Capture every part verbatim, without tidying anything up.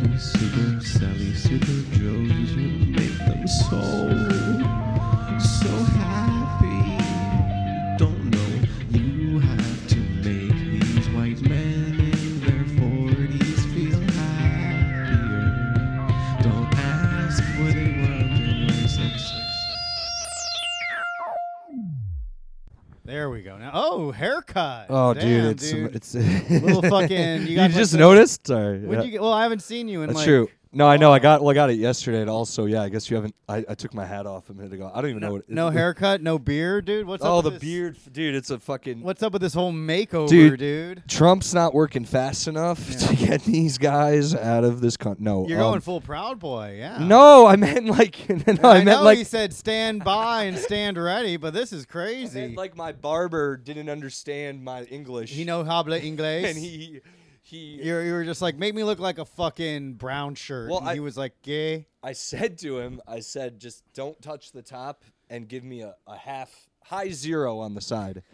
Super Sally, Super Joe, you make them so, so happy. Don't know, you have to make these white men in their forties feel happier. Don't ask where they were when they were six. There we go. Now, oh, haircut. Oh, Damn, dude, it's dude. it's little fucking. You, You, got like just the- noticed? Sorry. When yeah. you get? Well, I haven't seen you in That's like. true. No, I know. I Oh. got well, I got it yesterday, and also, yeah, I guess you haven't. I, I took my hat off a minute ago. I don't even know No, what. no it, haircut, no beard, dude. What's Oh, up? the with this? beard, dude. It's a fucking. What's up with this whole makeover, Dude, dude? Trump's not working fast enough Yeah. to get these guys out of this country. No, You're um, going full Proud Boy, yeah. No, I meant like. No, I, I, meant know like. he said stand by and stand ready, but this is I crazy. meant like my barber didn't understand my English. He know habla inglés. and he he. You're, you were just like, make me look like a fucking brown shirt. Well, and I- he was like, gay. I said to him, I said, just don't touch the top and give me a, a half high zero on the side.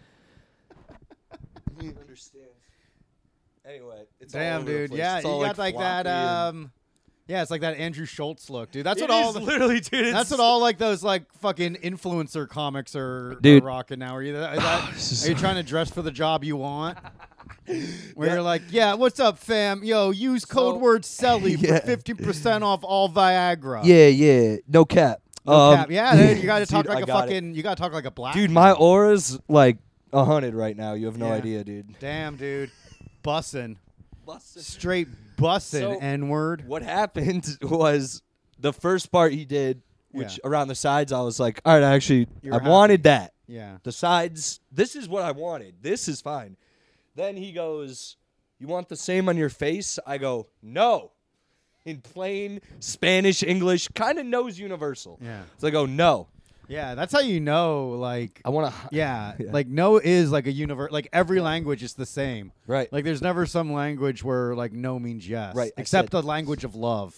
He understands. Anyway, it's all Damn, over the dude. place. Yeah, It's you all, got like, that. floppy and- Um, yeah, it's like that Andrew Schultz look, dude. That's It what all. is The, literally, dude. It's, that's what all like those like fucking influencer comics are, are Dude. rocking now. Are you, is that, This is- are you trying to dress for the job you want? Where Yeah. you're like, yeah, what's up, fam? Yo, use code So- word Selly Yeah. for fifty percent off all Viagra. Yeah, yeah. No cap. No Um, cap. Yeah, dude, you got to talk dude, I like a got it. fucking. You got to talk like a black. Dude, man. my aura's like a hundred right now. You have no Yeah. idea, dude. Damn, dude, bussin', straight bussin', So- n word. What happened was the first part he did, which Yeah. around the sides, I was like, all right, I actually, You I were wanted that. Yeah. The sides, this is what I wanted. This is fine. Then he goes, you want the same on your face? I go, no. In plain Spanish, English, kind of knows universal. Yeah. So I go, no. Yeah, that's how you know, like, I want to. yeah, Yeah. like no is like a universe. Like every language is the same. Right. Like there's never some language where like no means yes. Right, I Except said- the language of love.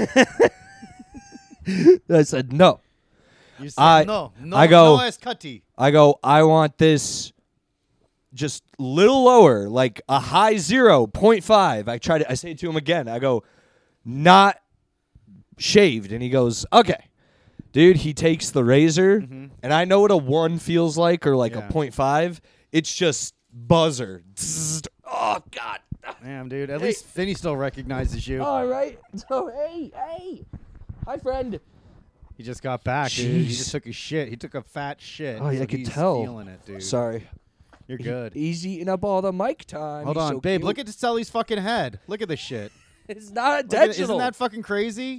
I said, no. You said I- no, no, I go- no es cutty. I go, I want this just little lower, like a high zero, point five. I try to, I say it to him again. I go, not shaved. And he goes, okay. Dude, he takes the razor, Mhm. and I know what a one feels like or like Yeah. a point five. It's just buzzer. Zzzt. Oh, God. Damn, dude. At Hey. least Finney still recognizes you. All right. So, hey, hey. Hi, friend. He just got back, dude. He Jeez. just took his shit. He took a fat shit. Oh, yeah, so I could he's tell. Feeling it, dude. Sorry. You're good. He- he's eating up all the mic time. Hold He's on, so babe. cute. Look at Sully's fucking head. Look at this shit. It's not Look at it. intentional. Isn't that fucking crazy?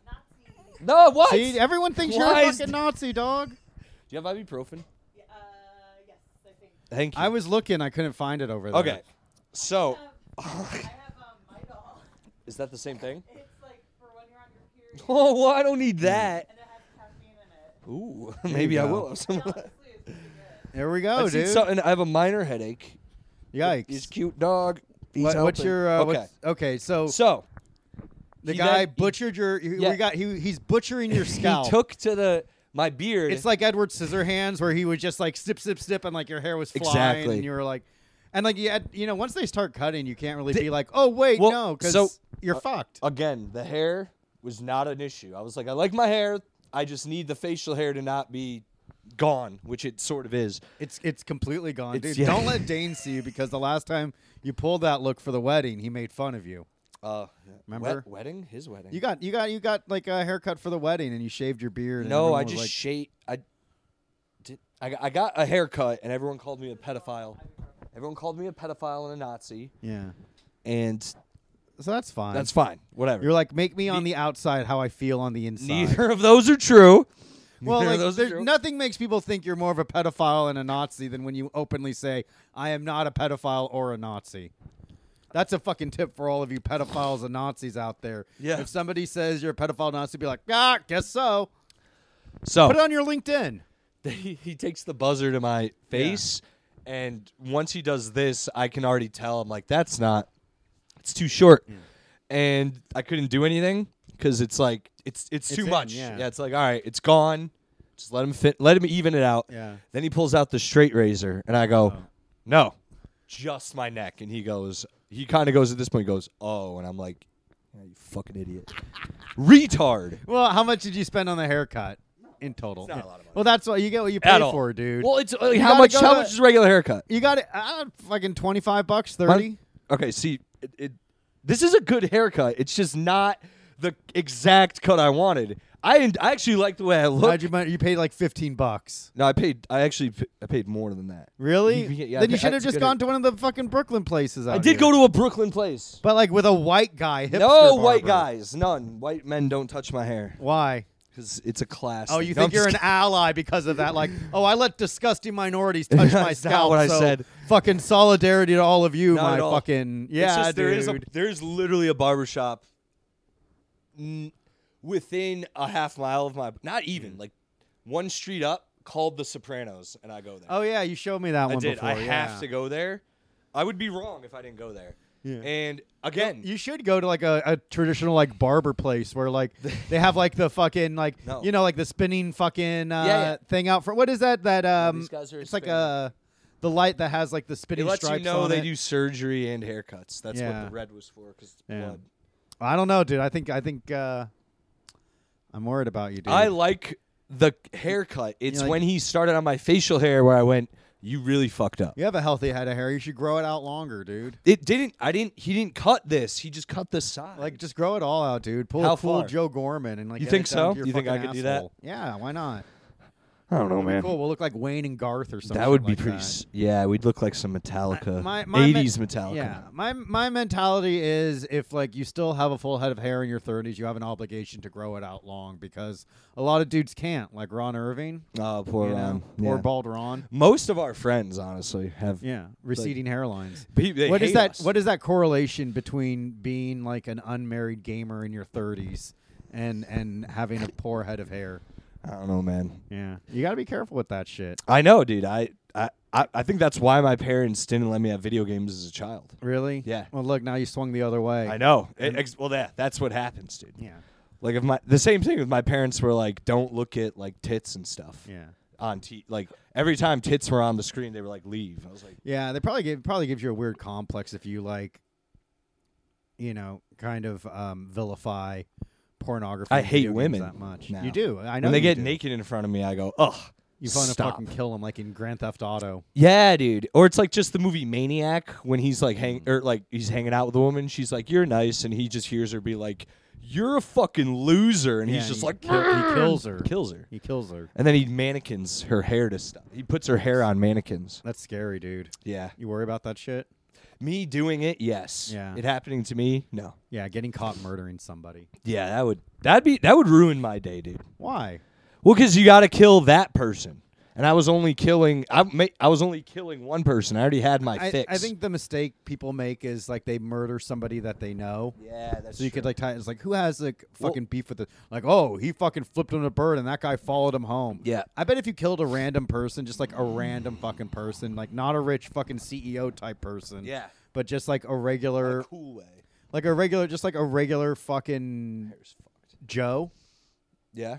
No, what? See, everyone thinks Why you're a is fucking th- Nazi, dog. Do you have ibuprofen? Uh, yes, I think. Thank you. I was looking. I couldn't find it over there. okay. So, I have um, Midol. is that the same thing? It's like for when you're on your period, Oh, well, I don't need that. and it has caffeine in it. Ooh, There maybe you I go. will have some of No, that. honestly, it's pretty good. There we go, I've seen dude. something. I have a minor headache. Yikes. He's a cute dog. He's What- what's helping. your uh, okay? what's- okay, so So the he guy then- he- butchered your. he- Yeah. We got. He, he's butchering your scalp. he took to the my beard. It's like Edward Scissorhands, where he would just like snip, snip, snip, and like your hair was flying, Exactly. and you were like, and like you had, you know, once they start cutting, you can't really be like, oh wait, Well, no, because so- you're uh, fucked. again, the hair was not an issue. I was like, I like my hair. I just need the facial hair to not be gone, which it sort of is. It's it's completely gone, It's- dude. yeah. Don't let Dane see you because the last time you pulled that look for the wedding, he made fun of you. Uh, Remember? wed- wedding? His wedding. You got you got you got like a haircut for the wedding, and you shaved your beard. and No, everyone I was just like, shade. I did. I got, I got a haircut, and everyone called me a pedophile. Everyone called me a pedophile and a Nazi, yeah. and So that's fine. that's fine. Whatever. You're like, make me on Ne- the outside how I feel on the inside. Neither of those are true. Well, Neither like, of those are there's- true. nothing makes people think you're more of a pedophile and a Nazi than when you openly say, I am not a pedophile or a Nazi. That's a fucking tip for all of you pedophiles and Nazis out there. Yeah. If somebody says you're a pedophile Nazi, be like, ah, guess so. So Put it on your LinkedIn. he, he takes the buzzer to my face, and once he does this, I can already tell. I'm like, that's not. It's too short, and I couldn't do anything because it's like it's it's, It's too in, much. yeah. It's like, all right, it's gone. Just let him fit. Let him even it out. Yeah. Then he pulls out the straight razor, and I go, Oh. no, just my neck. And he goes, he kind of goes at this point, he goes, oh, and I'm like, Yeah, you fucking idiot. Retard. Well, how much did you spend on the haircut in total? It's not a lot of money. Well, that's what you get what you At pay all. for, dude. Well, it's uh, You how gotta much? go How to- much is a regular haircut? you got it. Uh, fucking twenty-five bucks, thirty. Okay, see, it, it, this is a good haircut. It's just not the exact cut I wanted. I I actually like the way I look. How'd you mon- you paid like fifteen bucks. No, I paid. I actually p- I paid more than that. Really? You- you- yeah, then you I- should have it's just good. gone to one of the fucking Brooklyn places. Out I did here. go to a Brooklyn place. but like with a white guy. Hipster No white barber. guys, none. White men don't touch my hair Why? because it's a class. Oh, thing. you No, I'm think you're an just ally because of that? Like, oh, I let disgusting minorities touch my That's not scalp. what I so said. Fucking solidarity to all of you, Not my at all. fucking It's yeah, just, dude. there is a there's literally a barbershop n- within a half mile of my not even like one street up called the Sopranos, and I go there. oh yeah, you showed me that I one did. before. I yeah. have to go there. I would be wrong if I didn't go there. Yeah. And again, You should go to like a, a traditional like barber place where like they have like the fucking like No. you know like the spinning fucking uh, Yeah, yeah. thing out for what is that that um these guys are it's like spinning. a the light that has like the it spinning lets you stripes know on they it. do surgery and haircuts. That's Yeah. what the red was for, because it's Yeah. blood. I don't know, dude. I think I think uh, I'm worried about you, dude. I like the haircut. It's like- when he started on my facial hair where I went, you really fucked up. you have a healthy head of hair. You should grow it out longer, dude. It didn't. I didn't. He didn't cut this. He just cut the side. Like, just grow it all out, dude. Pull How a cool far? Joe Gorman and like. You get think it down so? to your You think I fucking could do that? asshole. Yeah, why not? I don't know, man. Cool. We'll look like Wayne and Garth or something. That would be like pretty. that. S- yeah, we'd look like some Metallica, My- my men- eighties Metallica. Yeah, my my mentality is if like you still have a full head of hair in your thirties, you have an obligation to grow it out long because a lot of dudes can't, like Ron Irving, Oh, poor you Ron. know, or Yeah. bald Ron. Most of our friends, honestly, have. Yeah, receding hairlines. Pe- they What is hate that? us. What is that correlation between being like an unmarried gamer in your thirties and and having a poor head of hair? I don't know, man. Yeah, you got to be careful with that shit. I know, dude. I, I, I I think that's why my parents didn't let me have video games as a child. Really? Yeah. Well, look, now you swung the other way. I know. It, ex- well, that that's what happens, dude. Yeah. Like if my the same thing with my parents were like, don't look at like tits and stuff Yeah. on t like every time tits were on the screen, they were like, leave. I was like, Yeah, they probably give probably gives you a weird complex if you like, you know, kind of um, vilify pornography. I and hate video games women that much. now. You do. I know when they you get do. naked in front of me, I go, ugh. You want to stop. fucking kill them like in Grand Theft Auto. Yeah, dude. Or it's like just the movie Maniac when he's like hang or like he's hanging out with a woman. She's like, "You're nice," and he just hears her be like, "You're a fucking loser," and Yeah, he's just he like, kill- he kills her. kills her, He kills her. and then he mannequins her hair to stuff. He puts her hair on mannequins. That's scary, dude. Yeah, You worry about that shit? me doing it, yes. Yeah. It happening to me, no. Yeah, getting caught murdering somebody. Yeah, that would that'd be that would ruin my day, dude. Why? Well, because you got to kill that person, and I was only killing I ma- I was only killing one person. I already had my I, fix. I think the mistake people make is like they murder somebody that they know. Yeah, that's So you could true. like tie it's like who has like Well- fucking beef with it? Like, oh, he fucking flipped on a bird and that guy followed him home. Yeah. I bet if you killed a random person, just like a random fucking person, like not a rich fucking C E O type person. Yeah. But just like a regular a cool way. like a regular just like a regular fucking Hair's fucked. Joe. Yeah.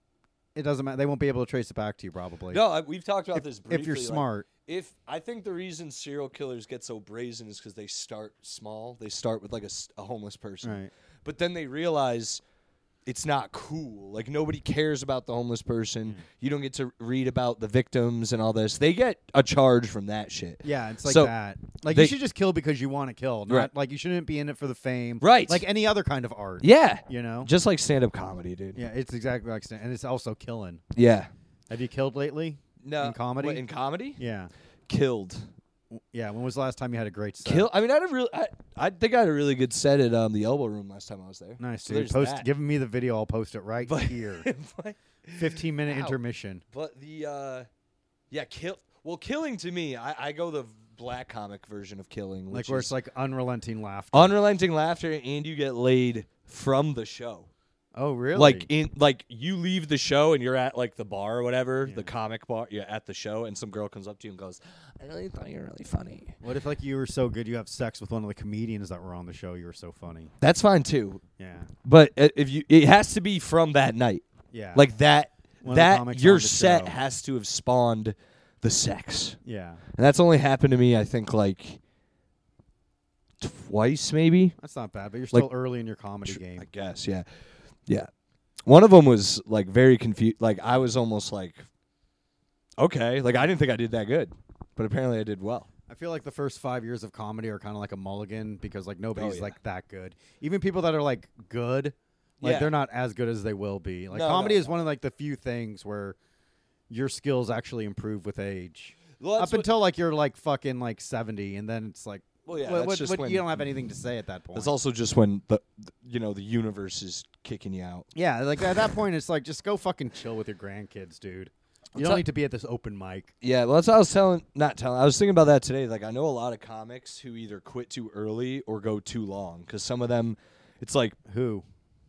It doesn't matter. They won't be able to trace it back to you probably. No, I, we've talked about if, this briefly. if you're like, smart. if I think the reason serial killers get so brazen is because they start small. They start with like a, s- a homeless person, Right. but then they realize it's not cool. Like nobody cares about the homeless person. You don't get to read about the victims and all this. They get a charge from that shit. Yeah, it's like So, that. Like they- you should just kill because you want to kill. Not Right. like you shouldn't be in it for the fame. Right. Like any other kind of art. Yeah, You know? just like stand-up comedy, dude. Yeah, it's exactly like stand- and it's also killing. Yeah. Have you killed lately? No In comedy? what, in comedy, Yeah. killed. W- Yeah, when was the last time you had a great set? Kill. I mean, I had a real. I, I think I had a really good set at um, the Elbow Room last time I was there. Nice, So dude. there's Post that. give me the video, I'll post it right But- here. but, fifteen minute Ow. intermission. but the uh, yeah, kill. Well, killing to me, I, I go the black comic version of killing, Like which where is it's like unrelenting laughter. unrelenting laughter, and you get laid from the show. Oh really? Like in like you leave the show and you're at like the bar or whatever, Yeah. the comic bar. You're at the show, and some girl comes up to you and goes, "I really thought you were really funny." What if like you were so good you have sex with one of the comedians that were on the show, you were so funny. That's fine too, Yeah. but uh, if you, it has to be from that night. Yeah. Like that. One of the that comics your on the set show. has to have spawned the sex, Yeah. and that's only happened to me. I think like twice, maybe. That's not bad, but you're Like- still early in your comedy Tr- game. I guess, yeah, yeah. One of them was like very confused. Like I was almost like, okay, like I didn't think I did that good, but apparently I did well. I feel like the first five years of comedy are kind of like a mulligan because like nobody's Oh, yeah. like that good. Even people that are like good, like Yeah. they're not as good as they will be. Like No, comedy no, is one of like the few things where your skills actually improve with age. Well, Up until like you're like fucking like seventy, and then it's like, well, yeah, what, that's what- just what- when you don't have anything to say at that point. It's also just when the, the you know the universe is kicking you out. yeah, like at that point, it's like just go fucking chill with your grandkids, dude. You What's don't up? need to be at this open mic. Yeah, well, that's what I was telling. Not telling. I was thinking about that today. Like, I know a lot of comics who either quit too early or go too long. Because some of them, it's like Who?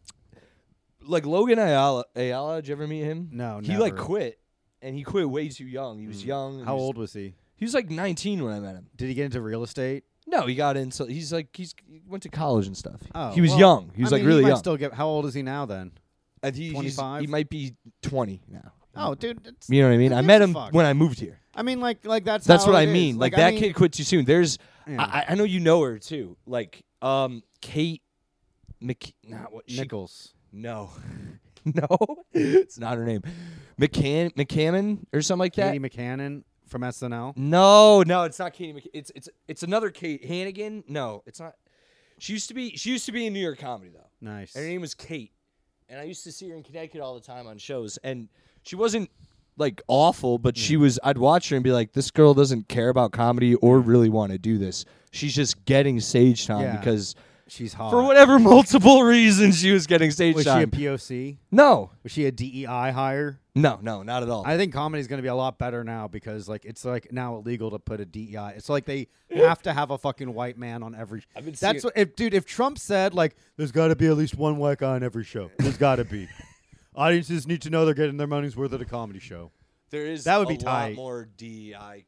like Logan Ayala. Ayala, did you ever meet him? No, He like never. quit, and he quit way too young. He was Mm. young. and How he was- old was he? He was like nineteen when I met him. Did he get into real estate? No, he got into. He's like he's he went to college and stuff. Oh, he was well, young. He was I like mean, really he might young. Still get. How old is he now then? And he, he's- twenty-five? He might be twenty now. Oh, dude. It's, You know what I mean? who I gives met a him fuck? when I moved here. I mean, like, like that's That's how what I it is. mean. Like, I that mean, kid quit too soon. There's, yeah. I, I know you know her too. Like, um, Kate Mc, not what she, Nichols. No, no, it's not her name. McCann, McCammon or something like that. Katie McCannon from S N L. No, no, it's not Katie. Mc, it's it's it's another Kate Hannigan. No, it's not. She used to be. She used to be in New York comedy though. Nice. Her name was Kate, and I used to see her in Connecticut all the time on shows. And she wasn't like awful, but she was. I'd watch her and be like, "This girl doesn't care about comedy or really want to do this. She's just getting stage time Yeah. because She's hot. for whatever multiple reasons she was getting stage was she a time." P O C? no, Was she a D E I hire? no, no, not at all. I think comedy's going to be a lot better now because like it's like now illegal to put a D E I. It's like they have to have a fucking white man on every. I've been That's seeing- what if dude if Trump said like there's got to be at least one white guy on every show. There's got to be. Audiences need to know they're getting their money's worth at a comedy show. There is That would a be lot tight. more D E I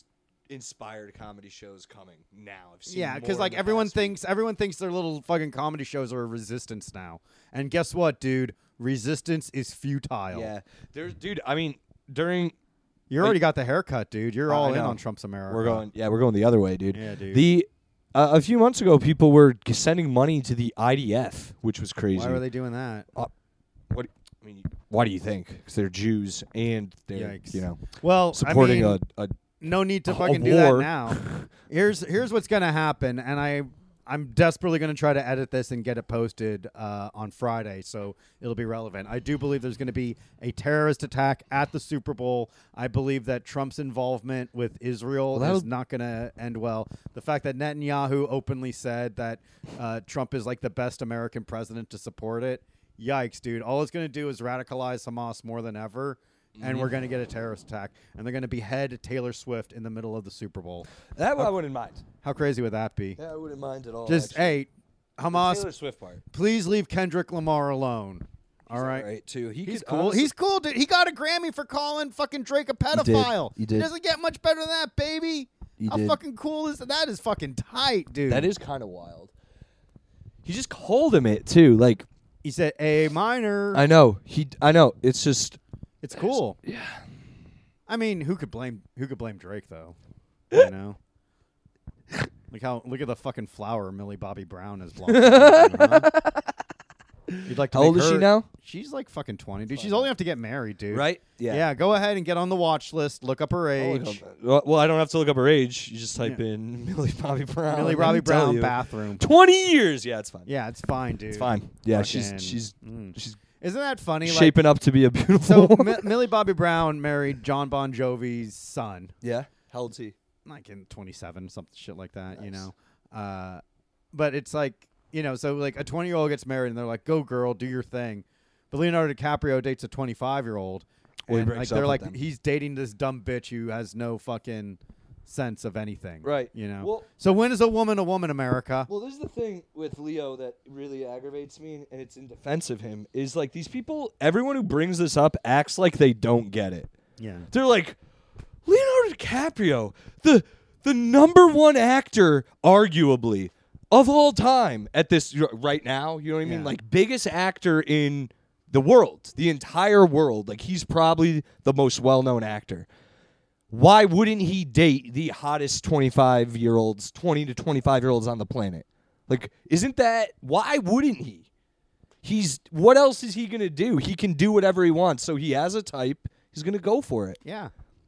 inspired comedy shows coming now. I've seen Yeah, because because like everyone thinks everyone thinks their little fucking comedy shows are a resistance now. And guess what, dude? Resistance is futile. Yeah, there's dude. I mean, during You already got the haircut, dude. You're I all in know. on Trump's America. we're going, yeah, we're going the other way, dude. Yeah, dude. The uh, a few months ago, people were g- sending money to the I D F, which was crazy. Why were they doing that? What? I mean, why do you think? Because they're Jews and they're Yikes. you know Well, supporting I mean, a, a no need to a fucking do war. that now. Here's here's what's gonna happen, and I I'm desperately gonna try to edit this and get it posted uh, on Friday, so it'll be relevant. I do believe there's gonna be a terrorist attack at the Super Bowl. I believe that Trump's involvement with Israel Well, is that'll- not gonna end well. The fact that Netanyahu openly said that uh, Trump is like the best American president to support it. Yikes, dude! All it's gonna do is radicalize Hamas more than ever. And we're going to get a terrorist attack. And they're going to behead Taylor Swift in the middle of the Super Bowl. that I wouldn't mind. How crazy would that be? Yeah, I wouldn't mind at all. Just, actually. hey, The Hamas, Taylor Swift part. please leave Kendrick Lamar alone. All He's right? alright, too. He He's could cool. honestly- He's cool, dude. He got a Grammy for calling fucking Drake a pedophile. He did. doesn't get much better than that, baby. He How did. fucking cool is that? That is fucking tight, dude. That is kind of wild. He just called him it too. Like He said A minor. I know he. I know. It's just it's cool. yeah. I mean, who could blame who could blame Drake though? You know? Look how look at the fucking flower Millie Bobby Brown is blowing. Huh? You'd like to How make old is she her- now? She's like fucking twenty, dude. She's old enough to get married, dude. Right? Yeah. Go ahead and get on the watch list. Look up her I'll look age. up- Well, well, I don't have to look up her age. You just type Yeah. in Millie Bobby Brown. Millie Let Bobby me tell Brown you. bathroom. Twenty years. Yeah, it's fine. Yeah, it's fine, dude. It's fine. Yeah, Fucking- she's she's mm. she's Isn't that funny? Like, shaping up to be a beautiful. so woman. Mi- Millie Bobby Brown married John Bon Jovi's son. yeah. How old's he? Like in twenty-seven, something shit like that, you Nice. know. Uh, but it's like, you know, so like a twenty-year-old gets married and they're like, "Go girl, do your thing." But Leonardo DiCaprio dates a twenty-five-year-old, Well, he and breaks like up they're with like, them. he's dating this dumb bitch who has no fucking sense of anything, Right. You know. Well- so when is a woman a woman, America? Well, this is the thing with Leo that really aggravates me, and it's in defense of him, is like these people, everyone who brings this up acts like they don't get it. Yeah. They're like, Leonardo DiCaprio, the the number one actor, arguably, of all time at this right now, you know what I mean? Yeah. Like, biggest actor in the world, the entire world. Like, he's probably the most well-known actor. why wouldn't he date the hottest twenty-five year olds, twenty to twenty-five year olds on the planet? Like, isn't that, why wouldn't he? He's, what else is he going to do? He can do whatever he wants. So he has a type. He's going to go for it. Yeah.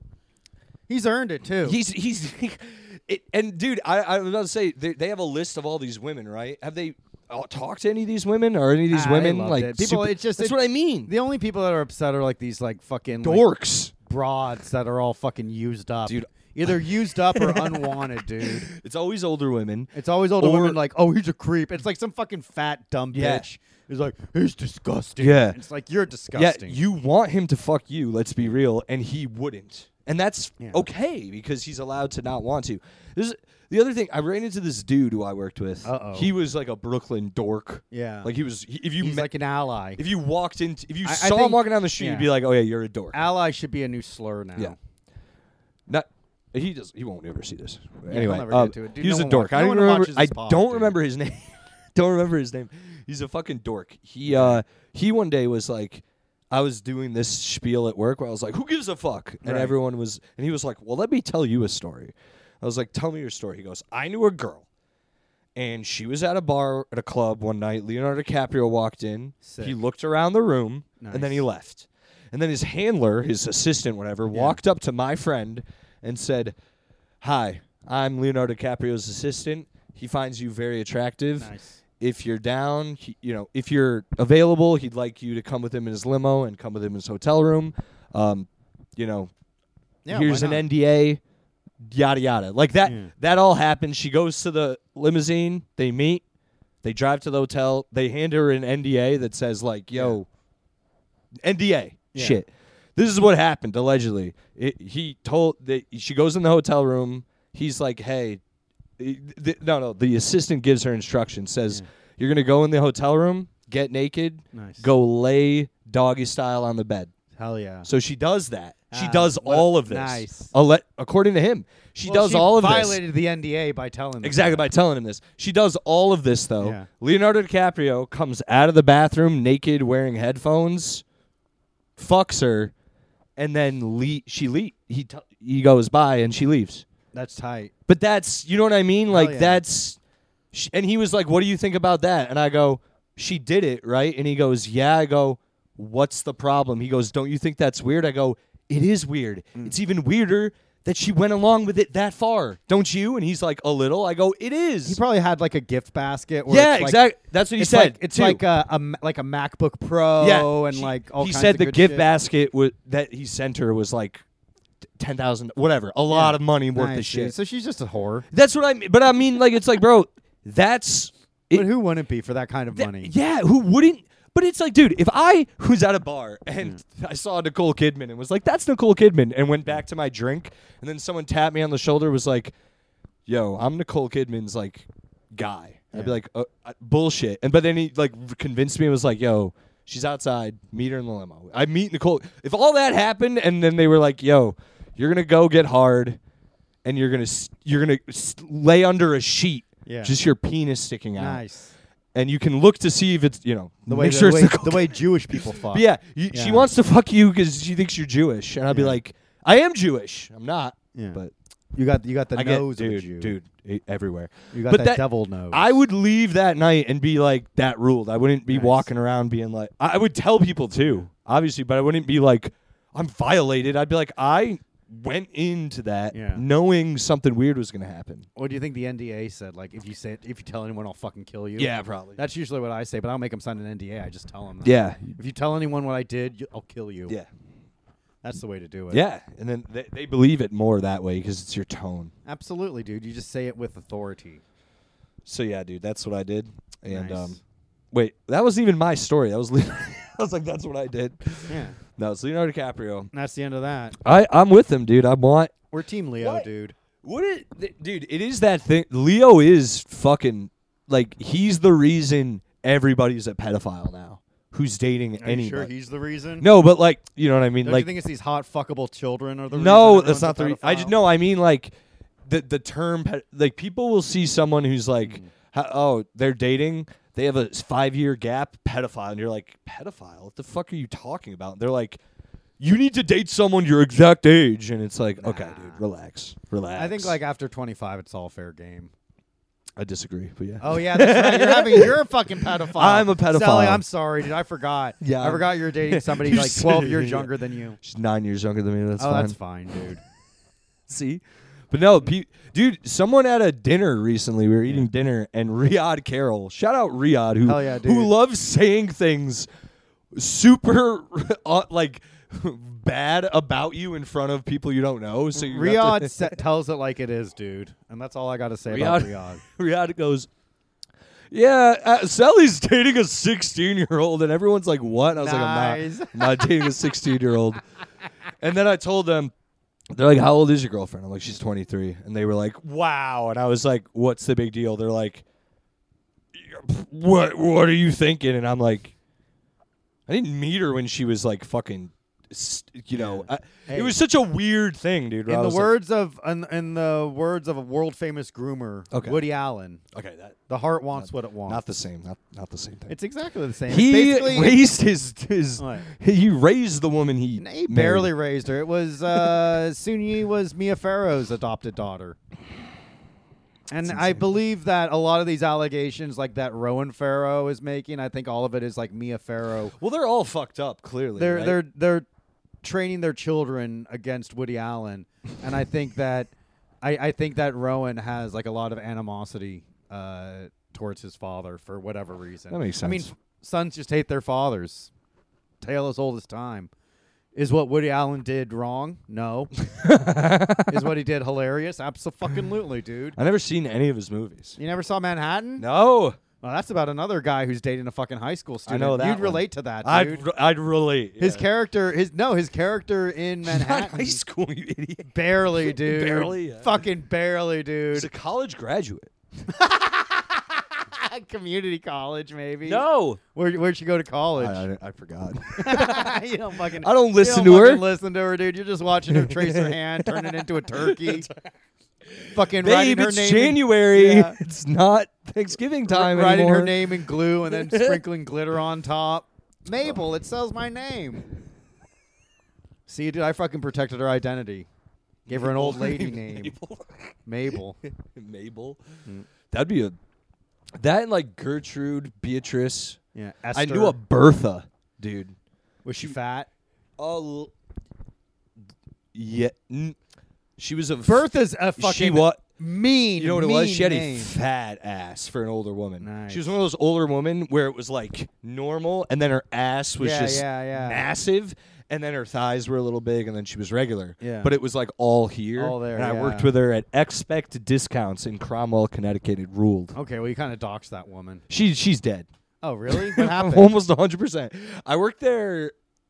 He's earned it too. He's, he's, it, and dude, I, I was about to say, they, they have a list of all these women, right? Have they uh, talked to any of these women or any of these Ah, they women? loved Like, it. People, super- it's just that's it- what I mean. the only people that are upset are like these like fucking like, Dorks. broads that are all fucking used up, Dude. Either used up or unwanted, dude. It's always older women. It's always older Or- women like, oh, he's a creep. It's like some fucking fat dumb Yeah. bitch. It's like he's disgusting. Yeah. It's like you're disgusting. Yeah, you want him to fuck you, let's be real, and he wouldn't. And that's Yeah. okay because he's allowed to not want to. This is, the other thing, I ran into this dude who I worked with. Uh-oh. He was like a Brooklyn dork. Yeah. Like he was he, if you he's met, like an ally. if you walked into if you I- I saw him think- walking down the street, yeah. you'd be like, "Oh yeah, you're a dork." Ally should be a new slur now. Yeah. Not he does he won't ever see this. he'll anyway, never uh, get to it. Dude, he was no a one dork. watch- I no don't one remember watches I this pod, don't dude. remember his name. Don't remember his name. He's a fucking dork. He uh he one day was like, I was doing this spiel at work where I was like, who gives a fuck? And Right. everyone was, and he was like, well, let me tell you a story. I was like, tell me your story. He goes, I knew a girl, and she was at a bar at a club one night. Leonardo DiCaprio walked in. Sick. He looked around the room, and then he Nice. left. And then his handler, his assistant, whatever, walked up to my friend and said, hi, I'm Leonardo DiCaprio's assistant. He finds you very attractive. Nice. If you're down, he, you know, if you're available, he'd like you to come with him in his limo and come with him in his hotel room. Um, you know, Yeah, here's why an not? N D A, yada yada. Like that. Yeah. That all happens. She goes to the limousine. They meet. They drive to the hotel. They hand her an N D A that says like, "Yo, N D A Yeah. shit." This is what happened allegedly. It, he told that she goes in the hotel room. He's like, "Hey." Th- th- no, no. The assistant gives her instructions. Says, Yeah. "You're gonna go in the hotel room, get naked, Nice. go lay doggy style on the bed." Hell yeah. So she does that. She Ah, does what a- all of this. nice. Ale- according to him, she Well, does she all of violated this. the N D A by telling them Exactly that. by telling him this. She does all of this though. Yeah. Leonardo DiCaprio comes out of the bathroom naked, wearing headphones, fucks her, and then le- she le- he t- he goes by and she leaves. That's tight. But that's, you know what I mean? Like yeah. that's, sh- and he was like, "What do you think about that?" And I go, "She did it, right?" And he goes, "Yeah." I go, "What's the problem?" He goes, "Don't you think that's weird?" I go, "It is weird. Mm. It's even weirder that she went along with it that far, don't you?" And he's like, "A little." I go, "It is." He probably had like a gift basket. Where yeah, it's like, exactly. That's what he It's said. like it's too. like a, a ma- like a MacBook Pro yeah, and she- like all he kinds said of the good gift shit. basket wa- that he sent her was like ten thousand, whatever, a lot of money worth Nice, of shit. dude. So she's just a whore. That's what I mean. But I mean, like, it's like, bro, that's. It, But who wouldn't be for that kind of Th- money? Yeah, who wouldn't? But it's like, dude, if I was at a bar and I saw Nicole Kidman and was like, "That's Nicole Kidman," and went back to my drink, and then someone tapped me on the shoulder, was like, "Yo, I'm Nicole Kidman's like guy," I'd be Yeah. like, uh, uh, "Bullshit." And but then he like r- convinced me and was like, "Yo, she's outside. Meet her in the limo." I meet Nicole. If all that happened, and then they were like, "Yo, you're gonna go get hard, and you're gonna s- you're gonna s- lay under a sheet." Yeah. Just your penis sticking out. Nice. And you can look to see if it's, you know, The way make the, sure it's way, Nicole the way Jewish people fuck. But yeah, you, she Yeah. wants to fuck you because she thinks you're Jewish, and I'll be Yeah. like, I am Jewish. I'm not, Yeah. but You got you got the I get, nose of a dude, Jew. dude, e- everywhere. You got but that, that- devil nose. I would leave that night and be like, that ruled. I wouldn't be Nice. walking around being like, I, I would tell people too, obviously, but I wouldn't be like, I'm violated. I'd be like, I went into that Yeah. knowing something weird was gonna happen. What do you think the N D A said? Like, if you say if you tell anyone, I'll fucking kill you. Yeah, probably. That's usually what I say, but I don't make them sign an N D A. I just tell them. That. Yeah, If you tell anyone what I did, you, I'll kill you. yeah, That's the way to do it. yeah. And then they, they believe it more that way because it's your tone. Absolutely, dude. You just say it with authority. So yeah, dude, that's what I did. And Nice. um, wait, that wasn't even my story. That was Le- I was like, that's what I did. Yeah. No, it's Leonardo DiCaprio. And that's the end of that. I I'm with him, dude. I want We're Team Leo, What? dude. what it, th- dude. It is that thing. Leo is fucking like he's the reason everybody's a pedophile now. Who's dating Are anybody? you sure he's the reason? no, but like you know what I mean. Don't like you think it's these hot fuckable children or the no, reason that's not the. everyone's Re- a I just pedophile? no. I mean like the the term ped- like people will see someone who's like Mm. ha- oh they're dating. They have a five year gap, pedophile, and you're like pedophile. What the fuck are you talking about? They're like, you need to date someone your exact age, and it's like, okay, Nah. dude, relax, relax. I think like after twenty-five, it's all fair game. I disagree, but yeah. Oh yeah, that's right. You're having you're a fucking pedophile. I'm a pedophile. Sally, I'm sorry, dude. I forgot. Yeah, I I'm- forgot you're dating somebody You're like twelve sitting years here. younger than you. She's nine years younger than me. That's oh, fine. that's fine, dude. See, but no, pe- dude. Someone at a dinner recently. We were eating dinner, and Riyadh Carroll. Shout out Riyadh, who Hell yeah, who dude. loves saying things super uh, like bad about you in front of people you don't know. So you have Riyadh to- se- tells it like it is, dude, and that's all I got to say about Riyadh- Riyadh. Riyadh goes, yeah, uh, Sally's dating a sixteen-year-old, and everyone's like, what? And I was Nice. like, I'm not, I'm not dating a sixteen-year-old. And then I told them, they're like, how old is your girlfriend? I'm like, she's twenty-three. And they were like, wow. And I was like, what's the big deal? They're like, what, what are you thinking? And I'm like, I didn't meet her when she was like fucking, s- you know, I, Hey. it was such a weird thing, dude. where In I the was like- words of in, in the words of a world famous groomer, Okay. Woody Allen, okay, that the heart wants what it wants. not the same, not not the same thing. It's exactly the same. It's He basically, raised his his. What? He raised the woman he, he married. barely raised her. It was uh, Sunyi was Mia Farrow's adopted daughter. And That's I insane. believe that a lot of these allegations, like that Rowan Farrow is making, I think all of it is like Mia Farrow. Well, they're all fucked up. Clearly, They're right? they're they're training their children against Woody Allen, and I think that I, I think that Rowan has like a lot of animosity uh, towards his father for whatever reason. That makes I mean, sense. f- sons just hate their fathers. Tale as old as time. Is what Woody Allen did wrong? No. Is what he did hilarious? Absolutely, dude. I never seen any of his movies. You never saw Manhattan? No, Well, that's about another guy who's dating a fucking high school student. know that You'd one. relate to that, dude. I'd re- I'd relate. his yeah. character, his no, his character in He's not in Manhattan. high school, you idiot. Barely, dude. Barely, yeah. Fucking barely, He's dude. a college graduate. Community college, maybe. No, Where, where'd she go to college? I, I, I forgot. you don't fucking. I don't you listen don't to her. fucking Listen to her, dude. You're just watching her trace her hand, turn it into a turkey. Fucking writing Babe, her it's name. January. In, yeah. It's not Thanksgiving time writing anymore. her name in glue and then sprinkling glitter on top. Mabel, it sells my name. See, dude, I fucking protected her identity. Gave her an old lady name, Mabel. Mabel. Mabel. Mm. That'd be a. That and like Gertrude, Beatrice. Yeah, I Esther. knew a Bertha, dude. Was she fat? Oh, yeah. n- She was a f- Bertha's a fucking She what? mean. You know what it was? mean She had name. a fat ass for an older woman. Nice. She was one of those older women where it was like normal, and then her ass was Yeah, just yeah, yeah. massive, and then her thighs were a little big, and then she was regular. Yeah. But it was like all here. All there, And I worked yeah. with her at Expect Discounts in Cromwell, Connecticut. It ruled. Okay, well, you kind of doxed that woman. She she's dead. Oh, really? What happened? Almost one hundred percent. I worked there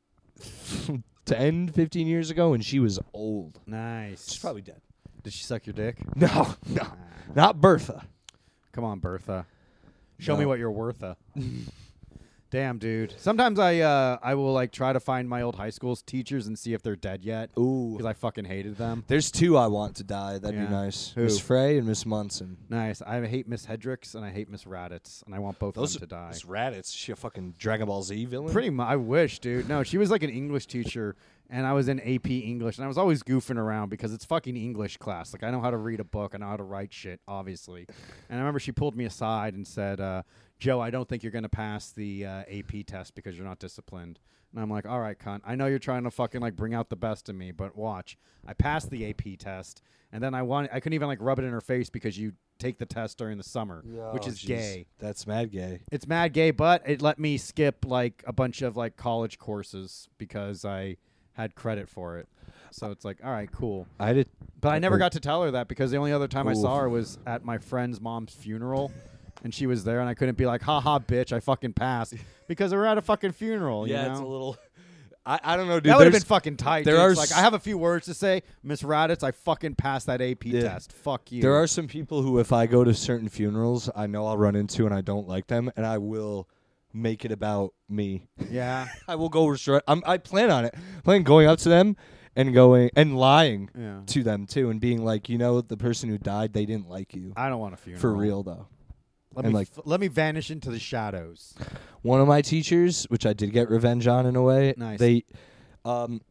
ten, fifteen years ago, and she was old. Nice. She's probably dead. Did she suck your dick? No, no, not Bertha. Come on, Bertha. Show me No. what you're worth. uh. Damn, dude. Sometimes I uh I will like try to find my old high school's teachers and see if they're dead yet Ooh. because I fucking hated them. There's two I want to die. That'd Yeah. be nice. Who? Miss Frey and Miss Munson. Nice. I hate Miss Hedricks and I hate Miss Raditz and I want both Those of them to die. Miss Raditz. Is she a fucking Dragon Ball Z villain? Pretty much. I wish, dude. No, she was like an English teacher, and I was in A P English, and I was always goofing around because it's fucking English class. Like I know how to read a book, I know how to write shit, obviously. And I remember she pulled me aside and said, uh, "Joe, I don't think you're gonna pass the uh, A P test because you're not disciplined." And I'm like, "All right, cunt. I know you're trying to fucking like bring out the best in me, but watch. I passed the A P test, and then I want I couldn't even like rub it in her face because you take the test during the summer, which Oh, is jeez. gay." That's mad gay. It's mad gay, but it let me skip like a bunch of like college courses because I had credit for it. So it's like, all right, cool. I did. But I never Or- got to tell her that because the only other time I Ooh. saw her was at my friend's mom's funeral. And she was there, and I couldn't be like, "Ha ha, bitch, I fucking passed," because we're at a fucking funeral. Yeah, you know? it's a little. I, I don't know, dude. that would have been There's- fucking tight. there dude. are It's like s- I have a few words to say, Miss Raditz. I fucking passed that A P Yeah. test. Fuck you. There are some people who, if I go to certain funerals, I know I'll run into and I don't like them, and I will make it about me. yeah, I will go restore. I'm, I plan on it. I plan on going up to them and going and lying yeah. to them too, and being like, you know, the person who died, they didn't like you I don't want a funeral for real though. Let And, me like- f- let me vanish into the shadows. One of my teachers, which I did get revenge on in a way, Nice. they, um,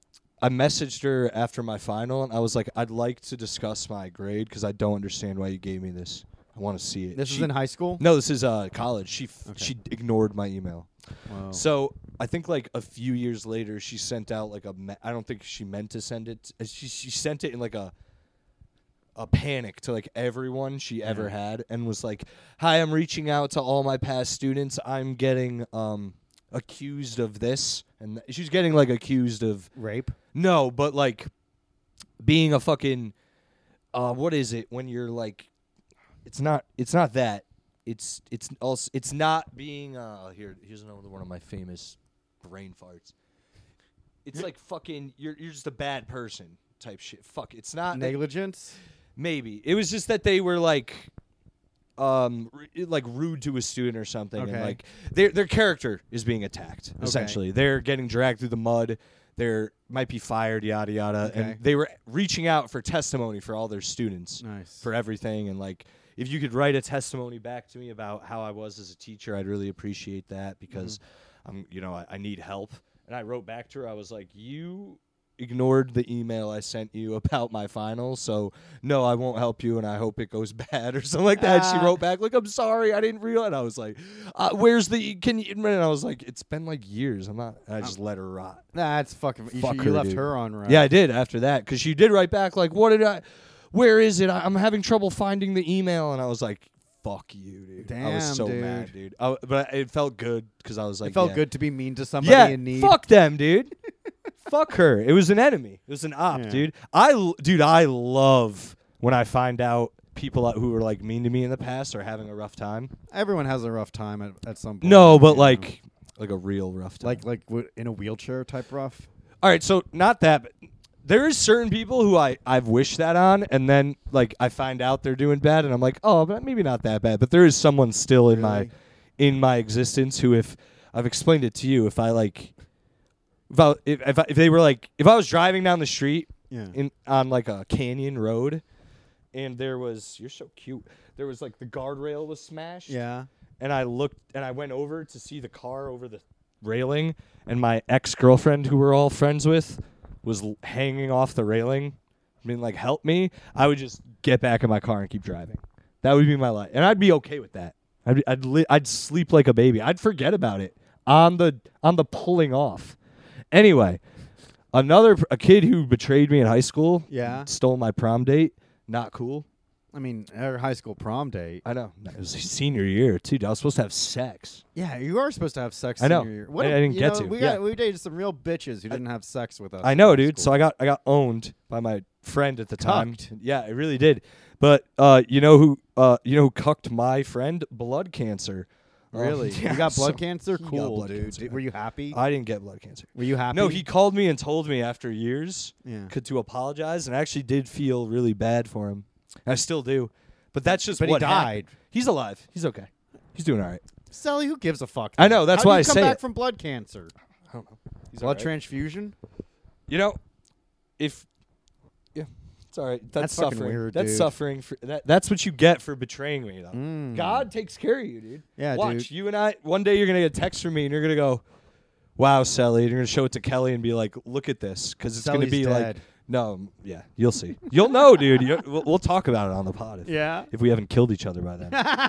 I messaged her after my final, and I was like, I'd like to discuss my grade because I don't understand why you gave me this. I want to see it. This She- is in high school. No, this is uh college. She f- Okay. she ignored my email. Wow. So I think like a few years later, she sent out like a. Me- I don't think she meant to send it. uh, She she sent it in like a. A panic to like everyone she ever Yeah. had, and was like, "Hi, I'm reaching out to all my past students. I'm getting um accused of this," and th- she's getting like accused of Rape. no, but like being a fucking. Uh, what is it when you're like? It's not. It's not that. It's it's also it's not being uh here here's another one of my famous brain farts. It's like fucking you're you're just a bad person type shit. Fuck, it's not that- Negligence. maybe. It was just that they were like um r- like rude to a student or something and Okay. like their their character is being attacked essentially. They're getting dragged through the mud. They're might be fired yada yada Okay. and they were reaching out for testimony for all their students Nice. for everything and like if you could write a testimony back to me about how I was as a teacher, I'd really appreciate that because Mm-hmm. I'm, you know, I, I need help. And I wrote back to her. I was like, you ignored the email I sent you about my final, so no, I won't help you, and I hope it goes bad or something like that. Ah. She wrote back like, I'm sorry, I didn't realize. I was like, uh, where's the? Can you? And I was like, it's been like years. I'm not. I just let her rot. That's fucking. You, Fuck should- you her, left dude. her on right. Yeah, I did after that because she did write back like, what did I? Where is it? I, I'm having trouble finding the email, and I was like, fuck you, dude. I was Damn, so dude. mad, dude. I, but it felt good because I was like, It felt yeah. good to be mean to somebody Yeah, in need. fuck them, dude. Fuck her. It was an enemy. It was an op, Yeah. dude. I, l- dude, I love when I find out people who were like mean to me in the past are having a rough time. Everyone has a rough time at, at some point. No, but you know? like, like a real rough time. like like w- in a wheelchair type rough. all right, so not that, but there is certain people who I I've wished that on, and then like I find out they're doing bad, and I'm like, oh, but maybe not that bad. But there is someone still in my Really? in my existence who, if I've explained it to you, if I like, if I, if if, I, if they were like, if I was driving down the street Yeah. in on like a canyon road, and there was you're so cute. There was like the guardrail was smashed. Yeah. And I looked and I went over to see the car over the railing, and my ex girlfriend, who we're all friends with, was l- hanging off the railing, being like, "Help me!" I would just get back in my car and keep driving. That would be my life, and I'd be okay with that. I'd be, I'd li- I'd sleep like a baby. I'd forget about it on the on the pulling off. Anyway, another pr- a kid who betrayed me in high school. Yeah. Stole my prom date. Not cool. I mean, our high school prom date. I know. It was senior year too. I was supposed to have sex. Yeah, you are supposed to have sex. I know. senior year. What I- a- I didn't you get know, to. We Yeah. got we dated some real bitches who didn't have sex with us. I know, dude. So I got I got owned by my friend at the time. Cucked. Yeah, I really did. But uh, you know who uh, you know who cucked my friend? Blood cancer. Um, really. yeah, you got blood so cancer? he got Cool, blood dude. cancer, Did- yeah. were you happy? I didn't get blood cancer. were you happy? No, he called me and told me after years Yeah. could to apologize, and I actually did feel really bad for him. I still do. But that's just But he what happened. died. He's alive. He's okay. He's doing all right. Sally, who gives a fuck? I know, that's How why do I you come say back it. from blood cancer? I don't know. He's Blood all right. transfusion? You know, if yeah, it's all right. That's, That's fucking suffering. weird, that's dude. suffering. For, that that's what you get for betraying me, though. Mm. God takes care of you, dude. Yeah, Watch dude. you and I. One day you're gonna get a text from me, and you're gonna go, "Wow, Sally." And you're gonna show it to Kelly and be like, "Look at this," because it's gonna Sally's be dead. like, "No, mm, yeah, you'll see. You'll know, dude. You, we'll, we'll talk about it on the pod if, Yeah. if we haven't killed each other by then.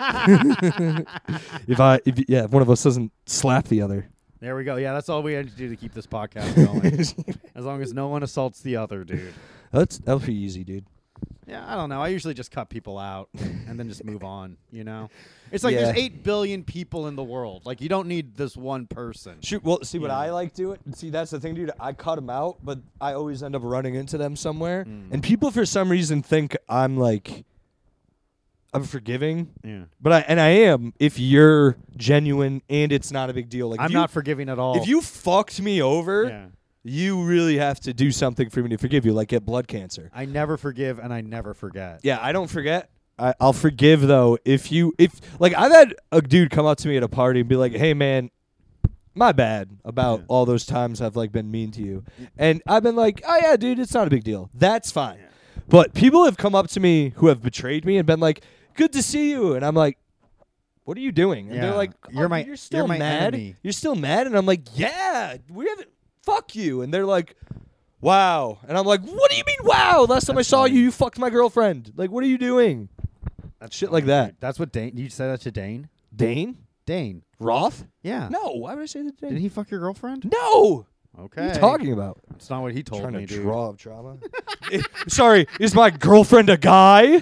if I, if yeah, if one of us doesn't slap the other." There we go. Yeah, that's all we had to do to keep this podcast going. As long as no one assaults the other, dude. That's that'll be easy, dude. Yeah, I don't know. I usually just cut people out and then just move on, you know? It's like Yeah. there's eight billion people in the world. Like, you don't need this one person. Shoot, well, see what Yeah. I like to it. See, that's the thing, dude. I cut them out, but I always end up running into them somewhere. Mm. And people, for some reason, think I'm like, I'm forgiving, Yeah. but I and I am if you're genuine and it's not a big deal. Like, if I'm you, not forgiving at all. If you fucked me over, Yeah. you really have to do something for me to forgive you, like get blood cancer. I never forgive and I never forget. Yeah, I don't forget. I, I'll forgive though if you if like I've had a dude come up to me at a party and be like, "Hey man, my bad about Yeah. all those times I've like been mean to you," and I've been like, "Oh yeah, dude, it's not a big deal. That's fine." Yeah. But people have come up to me who have betrayed me and been like, "Good to see you," and I'm like, "What are you doing?" And Yeah. they're like, You're "Oh, my- you're still you're my mad. enemy." You're still mad," and I'm like, "Yeah, we haven't. Fuck you," and they're like, wow. And I'm like, what do you mean, wow? Last time I That's saw funny. you, you fucked my girlfriend. Like, what are you doing? That's Shit funny, like that. dude. That's what Dane. You said that to Dane. Dane? Dane. Roth? Yeah. No, why would I say that Dane? Did he fuck your girlfriend? No! Okay. What are you talking about? That's not what he told Trying me, to dude. draw up drama. Eh, sorry, is my girlfriend a guy?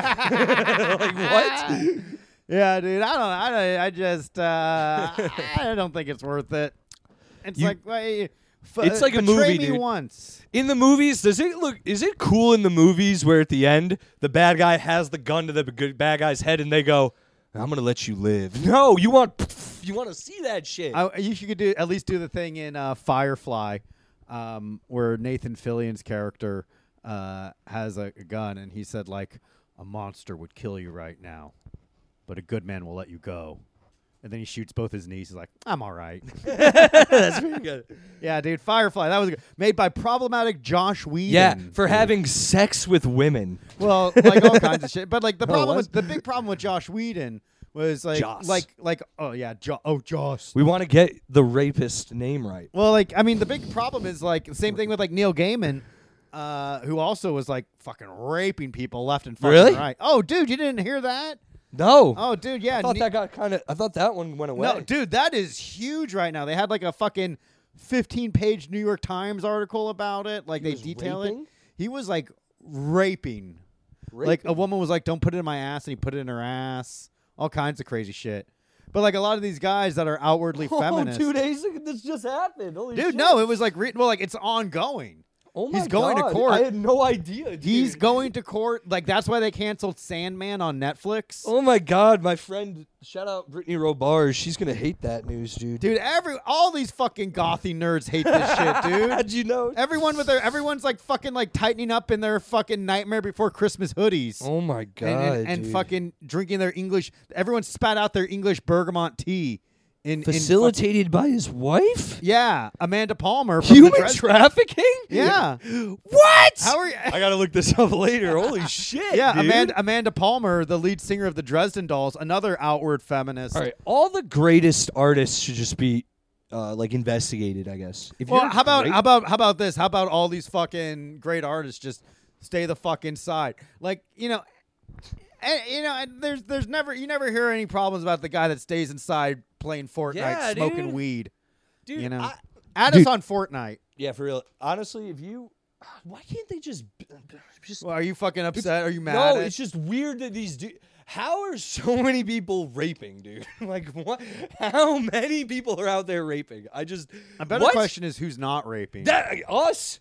Like, what? Yeah, dude. I don't. I don't. I just. Uh, I don't think it's worth it. It's You- like. Wait, f- It's like a betray movie, me dude. once. In the movies, does it look? Is it cool in the movies where at the end the bad guy has the gun to the good bad guy's head and they go, "I'm gonna let you live." No, you want you want to see that shit. I, you should do at least do the thing in uh, Firefly, um, where Nathan Fillion's character uh, has a, a gun, and he said like, "A monster would kill you right now, but a good man will let you go." And then he shoots both his knees. He's like, "I'm all right." That's pretty good. Yeah, dude. Firefly. That was good. Made by problematic Josh Whedon. Yeah, for dude. having sex with women. Well, like all kinds of shit. But like the Oh, problem was- with the big problem with Josh Whedon was like Joss. like like oh yeah, jo- oh Joss. We want to get the rapist name right. Well, like I mean, the big problem is like the same thing with like Neil Gaiman, uh, who also was like fucking raping people left and fucking Really? right. Oh, dude, you didn't hear that? No, Oh, dude, yeah. I thought Ne- that got kind of. I thought that one went away. no, dude, that is huge right now. They had like a fucking fifteen-page New York Times article about it. Like He they was detail raping? it. He was like raping. Like a Raping. woman was like, "Don't put it in my ass," and he put it in her ass. All kinds of crazy shit. But like a lot of these guys that are outwardly Oh, feminist, two days ago, this just happened. Holy dude. shit. No, it was like re- well, like it's ongoing. Oh my he's going to God. court. I had no idea. Dude. He's going to court. Like that's why they canceled Sandman on Netflix. Oh my God, my friend. Shout out Brittany Robar. She's gonna hate that news, dude. Dude, every all these fucking gothy nerds hate this shit, dude. How'd you know? Everyone with their everyone's like fucking like tightening up in their fucking Nightmare Before Christmas hoodies. Oh my God. and, and, and dude. fucking drinking their English. Everyone spat out their English bergamot tea. In, in fuck- facilitated by his wife. yeah, Amanda Palmer. From the Human Dres- trafficking? Yeah. What? How are you? I gotta look this up later. Holy shit. Yeah, dude. Amanda Amanda Palmer, the lead singer of the Dresden Dolls, another outward feminist. All right, all the greatest artists should just be uh, like investigated, I guess. If Well, you're how about great- how about how about this? How about all these fucking great artists just stay the fuck inside? Like you know, and, you know, and there's there's never you never hear any problems about the guy that stays inside playing Fortnite, Yeah, smoking dude. weed. dude? You know, I- add Dude. us on Fortnite. yeah, for real. Honestly, if you, why can't they just, just Well, are you fucking upset? Are you mad? no? at- It's just weird that these do. How are so many people raping, dude? Like, what? How many people are out there raping? I just. a better what? question is who's not raping. That us?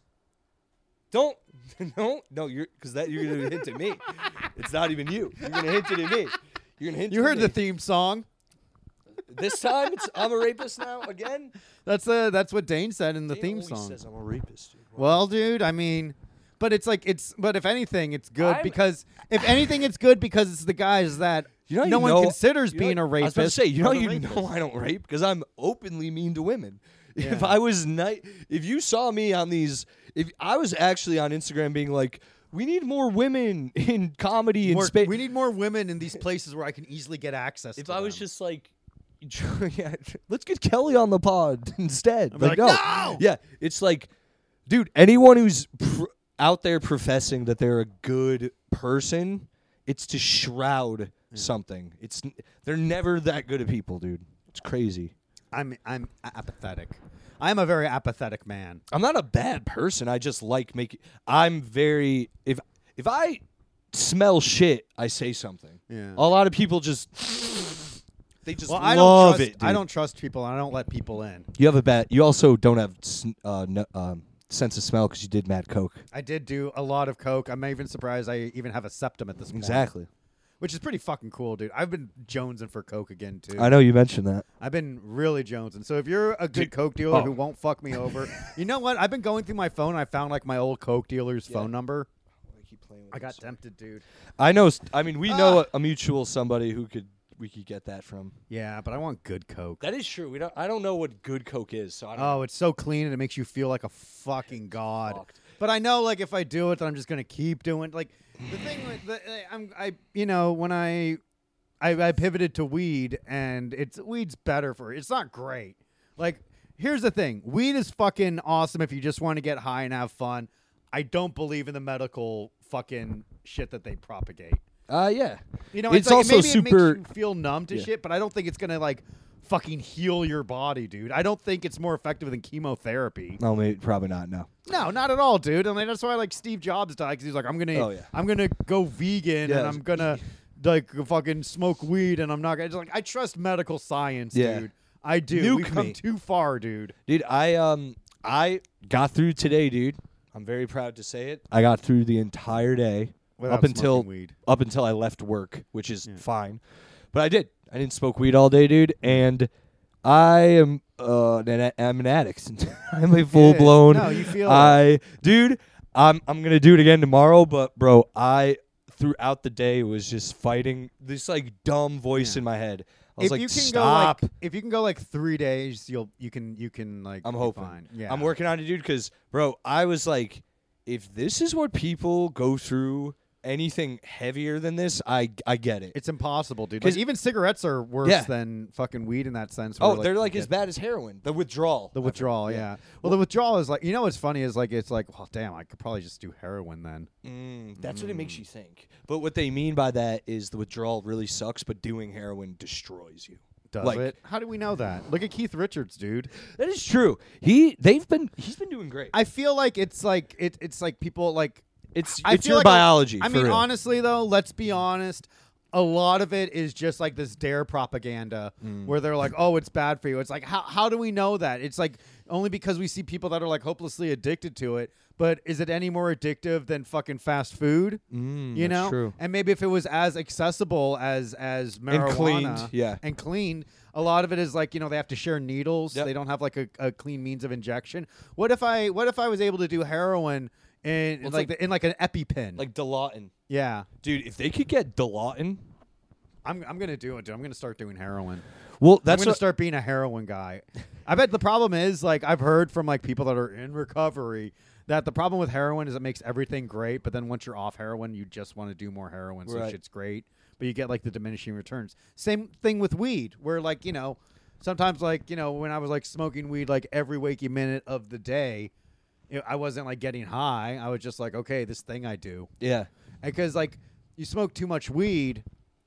Don't no no you're because that you're gonna hint at me. It's not even you. You're gonna hint it at me. You're gonna hint. you it heard at the me. theme song. This time it's I'm a rapist now again. That's uh that's what Dane said in the Dane theme always song. says I'm a rapist. Dude. Well, dude, I mean, but it's like it's. But if anything, it's good I'm- because if anything, it's good because it's the guys that You know, no you one know- considers you know- being a I was rapist. about to say, you know, are the you rapists. know, I don't rape because I'm openly mean to women. If Yeah. I was ni- if you saw me on these, if I was actually on Instagram being like, we need more women in comedy and More- space. we need more women in these places where I can easily get access. If to I was them. just like, yeah, let's get Kelly on the pod instead. I'd be like, no. "No!" Yeah, it's like, dude, anyone who's pr- out there professing that they're a good person, it's to shroud something. It's n- they're never that good at people, dude. It's crazy. I'm I'm apathetic. I'm a very apathetic man. I'm not a bad person. I just like making. I'm very if if I smell shit, I say something. Yeah. A lot of people just they just Well, love I don't trust, it. Dude. I don't trust people. And I don't let people in. You have a bad. You also don't have s- uh, no, um, sense of smell because you did mad coke. I did do a lot of coke. I'm even surprised I even have a septum at this point. Exactly. Which is pretty fucking cool, dude. I've been jonesing for coke again too. I know you mentioned that. I've been really jonesing. So if you're a good Dude, coke dealer oh. who won't fuck me over, you know what? I've been going through my phone. I found like my old coke dealer's Yeah. phone number. I keep playing with I got this. tempted, dude. I know. s- I mean, we know Ah. a, a mutual somebody who could we could get that from. Yeah, but I want good coke. That is true. We don't. I don't know what good coke is. So I don't. Oh, it's so clean and it makes you feel like a fucking god. fucked. But I know, like, if I do it, then I'm just gonna keep doing. Like, the thing, with the, I'm, I, you know, when I, I, I pivoted to weed, and it's weed's better for. It's not great. Like, here's the thing: weed is fucking awesome if you just want to get high and have fun. I don't believe in the medical fucking shit that they propagate. Uh, yeah. You know, It's like, also maybe super- It makes you feel numb to Yeah. shit, but I don't think it's gonna like fucking heal your body, dude. I don't think it's more effective than chemotherapy. No, maybe probably not. No. No, not at all, dude. And like, that's why like Steve Jobs died because he's like, I'm gonna, Oh, yeah. I'm gonna go vegan Yeah. and I'm gonna like fucking smoke weed and I'm not gonna. It's like I trust medical science, Yeah. dude. I do. Nuke We've come me. too far, dude. Dude, I um I got through today, dude. I'm very proud to say it. I got through the entire day Without up until smoking weed. up until I left work, which is Yeah. fine. But I did. I didn't smoke weed all day, dude, and I am uh an, I'm an addict. I'm a full blown. No, you feel I dude, I'm I'm going to do it again tomorrow, but bro, I throughout the day was just fighting this like dumb voice Yeah. in my head. I was if like, you can stop. go like, if you can go like three days, you'll you can you can like. I'm be hoping. fine. Yeah, I'm working on it, dude, because, bro, I was like, if this is what people go through, anything heavier than this, I I get it. It's impossible, dude. 'Cause- Like, even cigarettes are worse Yeah. than fucking weed in that sense. oh, where, they're you like get as bad as heroin. The withdrawal. The I withdrawal, forgot. yeah. Well, the withdrawal is like, you know what's funny is like, it's like, well, damn, I could probably just do heroin then. Mm, that's what it makes you think. But what they mean by that is the withdrawal really sucks, but doing heroin destroys you. Does Like- it? How do we know that? Look at Keith Richards, dude. That is true. He they've been he's been doing great. I feel like it's like it. It's like people like. it's I it's feel your like a- biology. I for mean, real. honestly though, let's be honest. A lot of it is just like this dare propaganda Mm. where they're like, "Oh, it's bad for you." It's like, how how do we know that? It's like only because we see people that are like hopelessly addicted to it. But is it any more addictive than fucking fast food? Mm, You that's know, true. and maybe if it was as accessible as as marijuana And cleaned, yeah. and clean, a lot of it is like, you know, they have to share needles. Yep. They don't have like a, a clean means of injection. What if I what if I was able to do heroin in Well, it's like, like- the, in like an EpiPen? Like Dilaudid. yeah, Dude, if they could get Dilaudid, I'm I'm gonna do it. Dude. I'm gonna start doing heroin. well, I'm that's gonna what, start being a heroin guy. I bet the problem is like I've heard from like people that are in recovery that the problem with heroin is it makes everything great, but then once you're off heroin, you just want to do more heroin, so Right. shit's great, but you get like the diminishing returns. Same thing with weed, where like you know, sometimes like you know when I was like smoking weed like every waking minute of the day, you know, I wasn't like getting high. I was just like, okay, this thing I do, yeah. because like you smoke too much weed,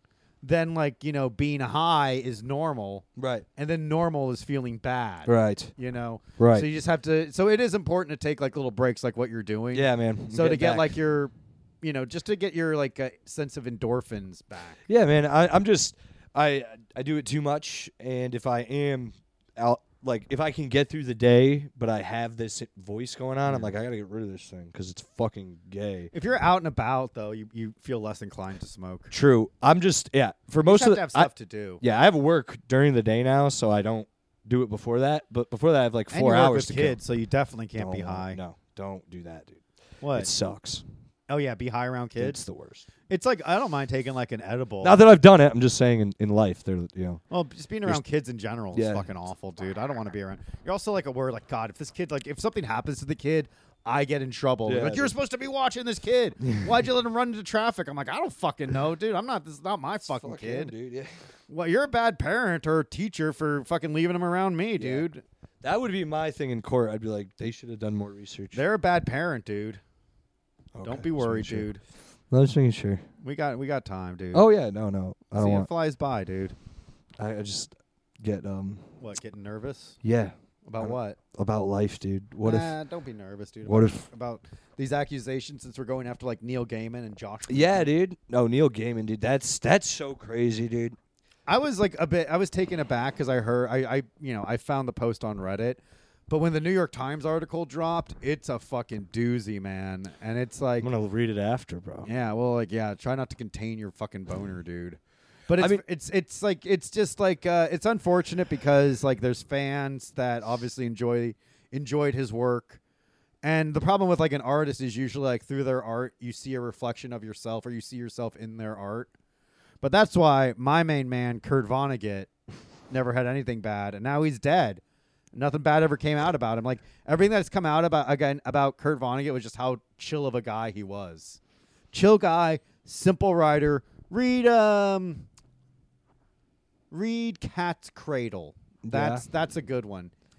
then like you know being high is normal. Right. And then normal is feeling bad. Right. You know? Right. So you just have to so it is important to take like little breaks like what you're doing. Yeah, man. I'm So to getting get back. like your you know, just to get your like uh, sense of endorphins back. Yeah, man. I, I'm just I I do it too much, and if I am out, like if I can get through the day, but I have this voice going on, I'm like I gotta get rid of this thing because it's fucking gay. If you're out and about though, you, you feel less inclined to smoke. True. I'm just yeah. For You most just have of to the have I- stuff to do. yeah, I have work during the day now, so I don't do it before that. But before that, I have like And four you work hours with to kids, so you definitely kill. can't be Don't- high. No, don't do that, dude. What? It sucks. Oh yeah, be high around It's kids. the worst. It's like I don't mind taking like an edible. Not that I've done it. I'm just saying in, in life, they're you know. Well, just being around kids in general is Yeah. fucking awful, dude. I don't want to be around. You're also like a word like God. If this kid like if something happens to the kid, I get in trouble. Yeah, like you're dude. supposed to be watching this kid. Why'd you let him run into traffic? I'm like I don't fucking know, dude. I'm not. This is not my fucking Fuck kid. him, dude. Yeah. Well, you're a bad parent or teacher for fucking leaving him around me, dude. That would be my thing in court. I'd be like, they should have done more research. They're a bad parent, dude. Okay, Don't be just worried, making sure. dude. No, just making sure. We got we got time, dude. Oh yeah, no, no, I See, don't it want. flies by, dude. I, I just get um. What? Getting nervous Yeah, about don't- what? about life, dude. What if? nah, don't be nervous, dude. What about, if- about these accusations since we're going after like Neil Gaiman and Josh? Yeah, dude. No, Neil Gaiman, dude. That's that's so crazy, dude. I was like a bit. I was taken aback because I heard. I, I, you know, I found the post on Reddit, but when the New York Times article dropped, it's a fucking doozy, man. And it's like, I'm gonna read it after, bro. yeah, well, like, yeah, try not to contain your fucking boner, dude. But it's, I mean- it's, it's like, it's just like, uh, it's unfortunate because like there's fans that obviously enjoy enjoyed his work. And the problem with like an artist is usually like through their art, you see a reflection of yourself or you see yourself in their art. But that's why my main man, Kurt Vonnegut, never had anything bad, and now he's dead. Nothing bad ever came out about him. Like everything that's come out about again about Kurt Vonnegut was just how chill of a guy he was. Chill guy, simple writer. Read um, read Cat's Cradle. That's that's a good one.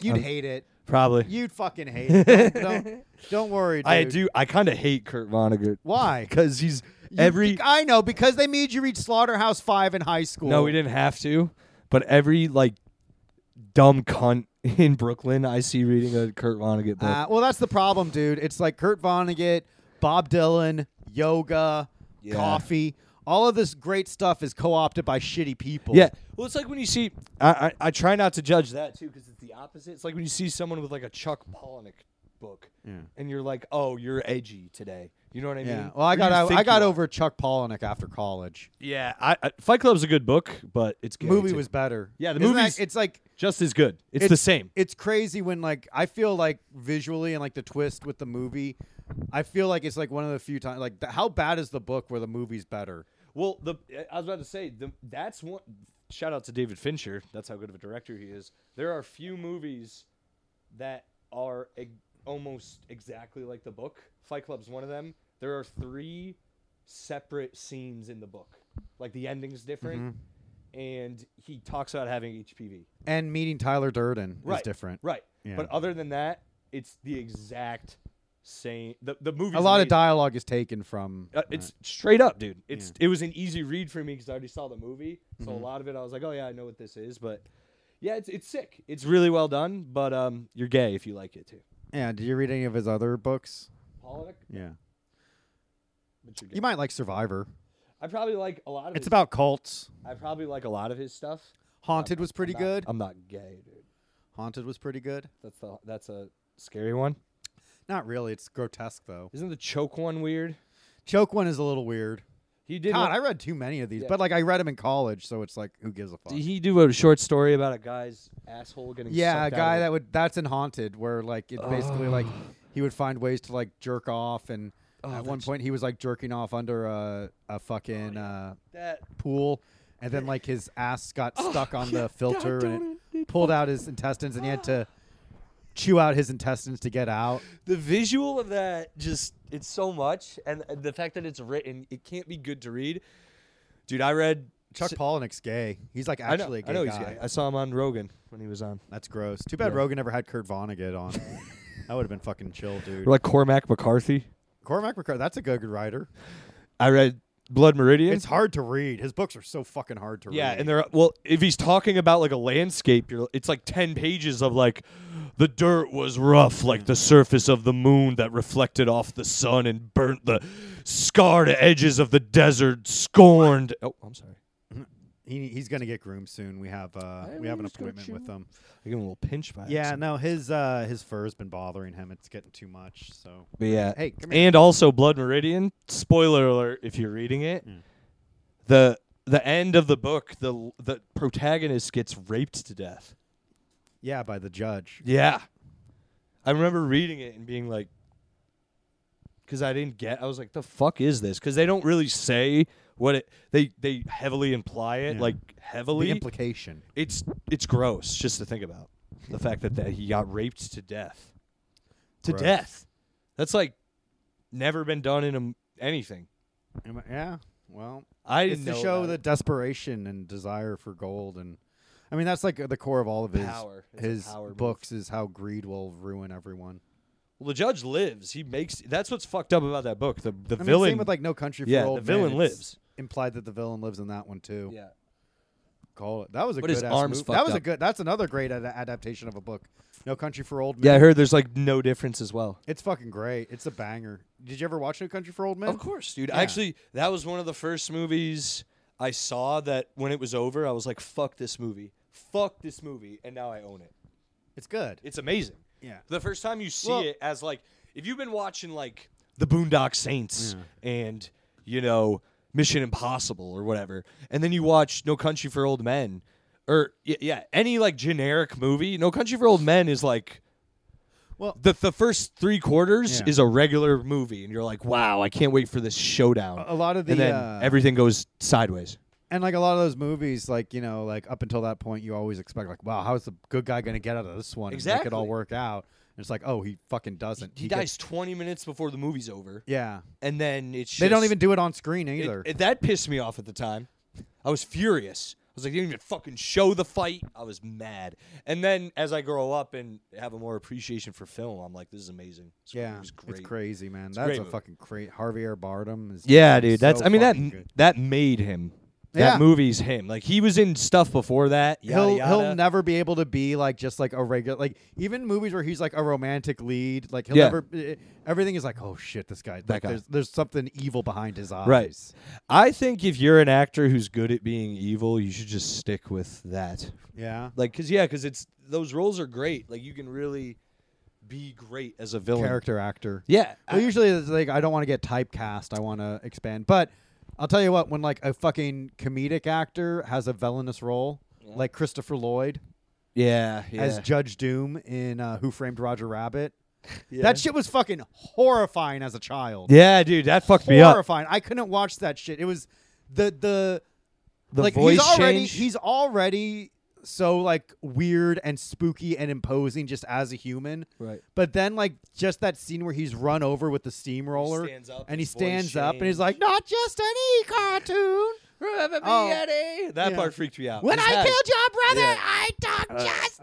You'd I'm- hate it. Probably. You'd fucking hate it. Don't, don't, don't worry, dude. I do. I kind of hate Kurt Vonnegut Why? because he's You- every. I know because they made you read Slaughterhouse Five in high school. No, we didn't have to, but every like dumb cunt in Brooklyn I see reading a Kurt Vonnegut book. Uh, well, that's the problem, dude. It's like Kurt Vonnegut, Bob Dylan, yoga, Yeah. coffee. All of this great stuff is co-opted by shitty people. Yeah. Well, it's like when you see. I I, I try not to judge that too because it's the opposite. It's like when you see someone with like a Chuck Palahniuk book, Yeah. and you're like, oh, you're edgy today. You know what I Yeah. mean? Well, I Or got you I, think I got you are. over Chuck Palahniuk after college. Yeah. I, I, Fight Club's a good book, but it's The gay, movie too. was better. Yeah, the Isn't that- movie's- it's like just as good. It's, the same. It's crazy when like I feel like visually and like the twist with the movie, I feel like it's like one of the few times like th- how bad is the book where the movie's better? Well, the I was about to say the, that's one. Shout out to David Fincher. That's how good of a director he is. There are few movies that are eg- almost exactly like the book. Fight Club's one of them. There are three separate scenes in the book. Like the ending's different, and he talks about having H P V. And meeting Tyler Durden is Right. different. Right. Yeah. But other than that, it's the exact same. The the movie. A lot of dialogue is taken from. Uh, it's straight up, dude. It's it was an easy read for me because I already saw the movie, so a lot of it I was like, oh yeah, I know what this is. But yeah, it's it's sick. It's really well done. But um, you're gay if you like it too. yeah. Did you read any of his other books? Pollock, Yeah. but you're gay. You might like Survivor. I probably like a lot of. It's his, about cults. I probably like a lot of his stuff. Haunted was pretty I'm not- good. I'm not gay, dude. Haunted was pretty good. That's the that's a scary one. Not really. It's grotesque though. Isn't the choke one weird? Choke one is a little weird. He did. God, one- I read too many of these, Yeah. but like I read them in college, so it's like who gives a fuck? Did he do a short story about a guy's asshole getting? Yeah, a sucked out guy of that would that's in Haunted where like it's basically like he would find ways to like jerk off and Oh, at one that's- point he was like jerking off under a a fucking uh, that. pool and then like his ass got Oh, stuck on yeah, the filter God, and don't it it pulled out his intestines and he had to chew out his intestines to get out. The visual of that just it's so much, and and the fact that it's written, it can't be good to read. Dude, I read Chuck s- Palahniuk's gay. He's like I know, actually a gay I know guy. he's gay. I saw him on Rogan when he was on. That's gross. Too bad Yeah. Rogan never had Kurt Vonnegut on. That would have been fucking chill, dude. Or like Cormac McCarthy. Cormac McCarthy, that's a good, good writer. I read Blood Meridian. It's hard to read. His books are so fucking hard to yeah, read. and they're well. If he's talking about like a landscape, you're, it's like ten pages of like the dirt was rough, like the surface of the moon that reflected off the sun and burnt the scarred edges of the desert, scorned. Oh, I'm sorry. He he's gonna get groomed soon. We have uh Hey, we have an just go appointment with chew. him. I give him a little pinch by Yeah, accident. no, his uh his fur's been bothering him. It's getting too much. So But yeah. Hey, come here. And also Blood Meridian, spoiler alert if you're reading it. Mm. The the end of the book, the the protagonist gets raped to death. yeah, by the judge. Yeah. I remember reading it and being like cuz I didn't get I was like the fuck is this? Cuz they don't really say what it they they heavily imply it Yeah. like The heavily. implication. it's it's gross just to think about. The fact that, that he got raped to death. To Gross. death. That's like never been done in a m anything. Am I- Yeah. Well, I it's didn't to know show about the it. desperation and desire for gold, and I mean that's like the core of all of his Power. It's a his power move. books is how greed will ruin everyone. Well, the judge lives. He makes. That's what's fucked up about that book. The the I mean, villain. same with like No Country for yeah, Old the villain Men. It's lives. Implied that the villain lives in that one too. Yeah. Call it. That was a But good his ass arm's movie. fucked That was a up. good. That's another great ad- adaptation of a book. No Country for Old Men. Yeah, I heard there's like no difference as well. It's fucking great. It's a banger. Did you ever watch No Country for Old Men? Of course, dude. Yeah. Actually, that was one of the first movies I saw that when it was over, I was like, "Fuck this movie, fuck this movie," and now I own it. It's good. It's amazing. Yeah. The first time you see Well- it as like, if you've been watching like The Boondock Saints and you know Mission Impossible or whatever, and then you watch No Country for Old Men, or y- yeah, any like generic movie, No Country for Old Men is like. Well- the the first three quarters Yeah. is a regular movie, and you're like, "Wow, I can't wait for this showdown." A- a lot of the and then uh, everything goes sideways. and like a lot of those movies, like you know, like up until that point, you always expect like, wow, how's the good guy gonna get out of this one and make it all Exactly. work out? And it's like, oh, he fucking doesn't. He, gets- dies twenty minutes before the movie's over, Yeah. and then it's They don't just- even do it on screen it- either. it- that pissed me off at the time. I was furious. was like, they didn't even fucking show the fight. I was mad. And then as I grow up and have a more appreciation for film, I'm like, this is amazing. This Yeah, movie's great. it's crazy, man. It's a That's great a movie. fucking great. Javier Bardem is. Yeah, so dude. That's. I mean that fucking good. that made him. Yeah. That movie's him. Like he was in stuff before that. Yada, He'll yada. he'll never be able to be like just like a regular like even movies where he's like a romantic lead like he'll Yeah. never eh, everything is like oh shit this guy That like guy. there's there's something evil behind his eyes. Right. I think if you're an actor who's good at being evil, you should just stick with that. Yeah. Like, cause yeah, cause it's those roles are great. Like you can really be great as a villain. Character actor. Yeah. Well, usually it's like I don't want to get typecast. I want to expand. But I'll tell you what, when like a fucking comedic actor has a villainous role, Yeah. like Christopher Lloyd yeah. Yeah. as Judge Doom in uh, Who Framed Roger Rabbit, yeah. that shit was fucking horrifying as a child. Yeah, dude, that fucked me up. Horrifying. I couldn't watch that shit. It was the the The like voice he's already change. he's already so like weird and spooky and imposing just as a human. right. But then like just that scene where he's run over with the steamroller stands up, and he his voice stands up and he's changed. like, not just any cartoon. Remember me, Oh. Eddie? That Yeah. part freaked me out. When His I head. killed your brother, Yeah. I don't just.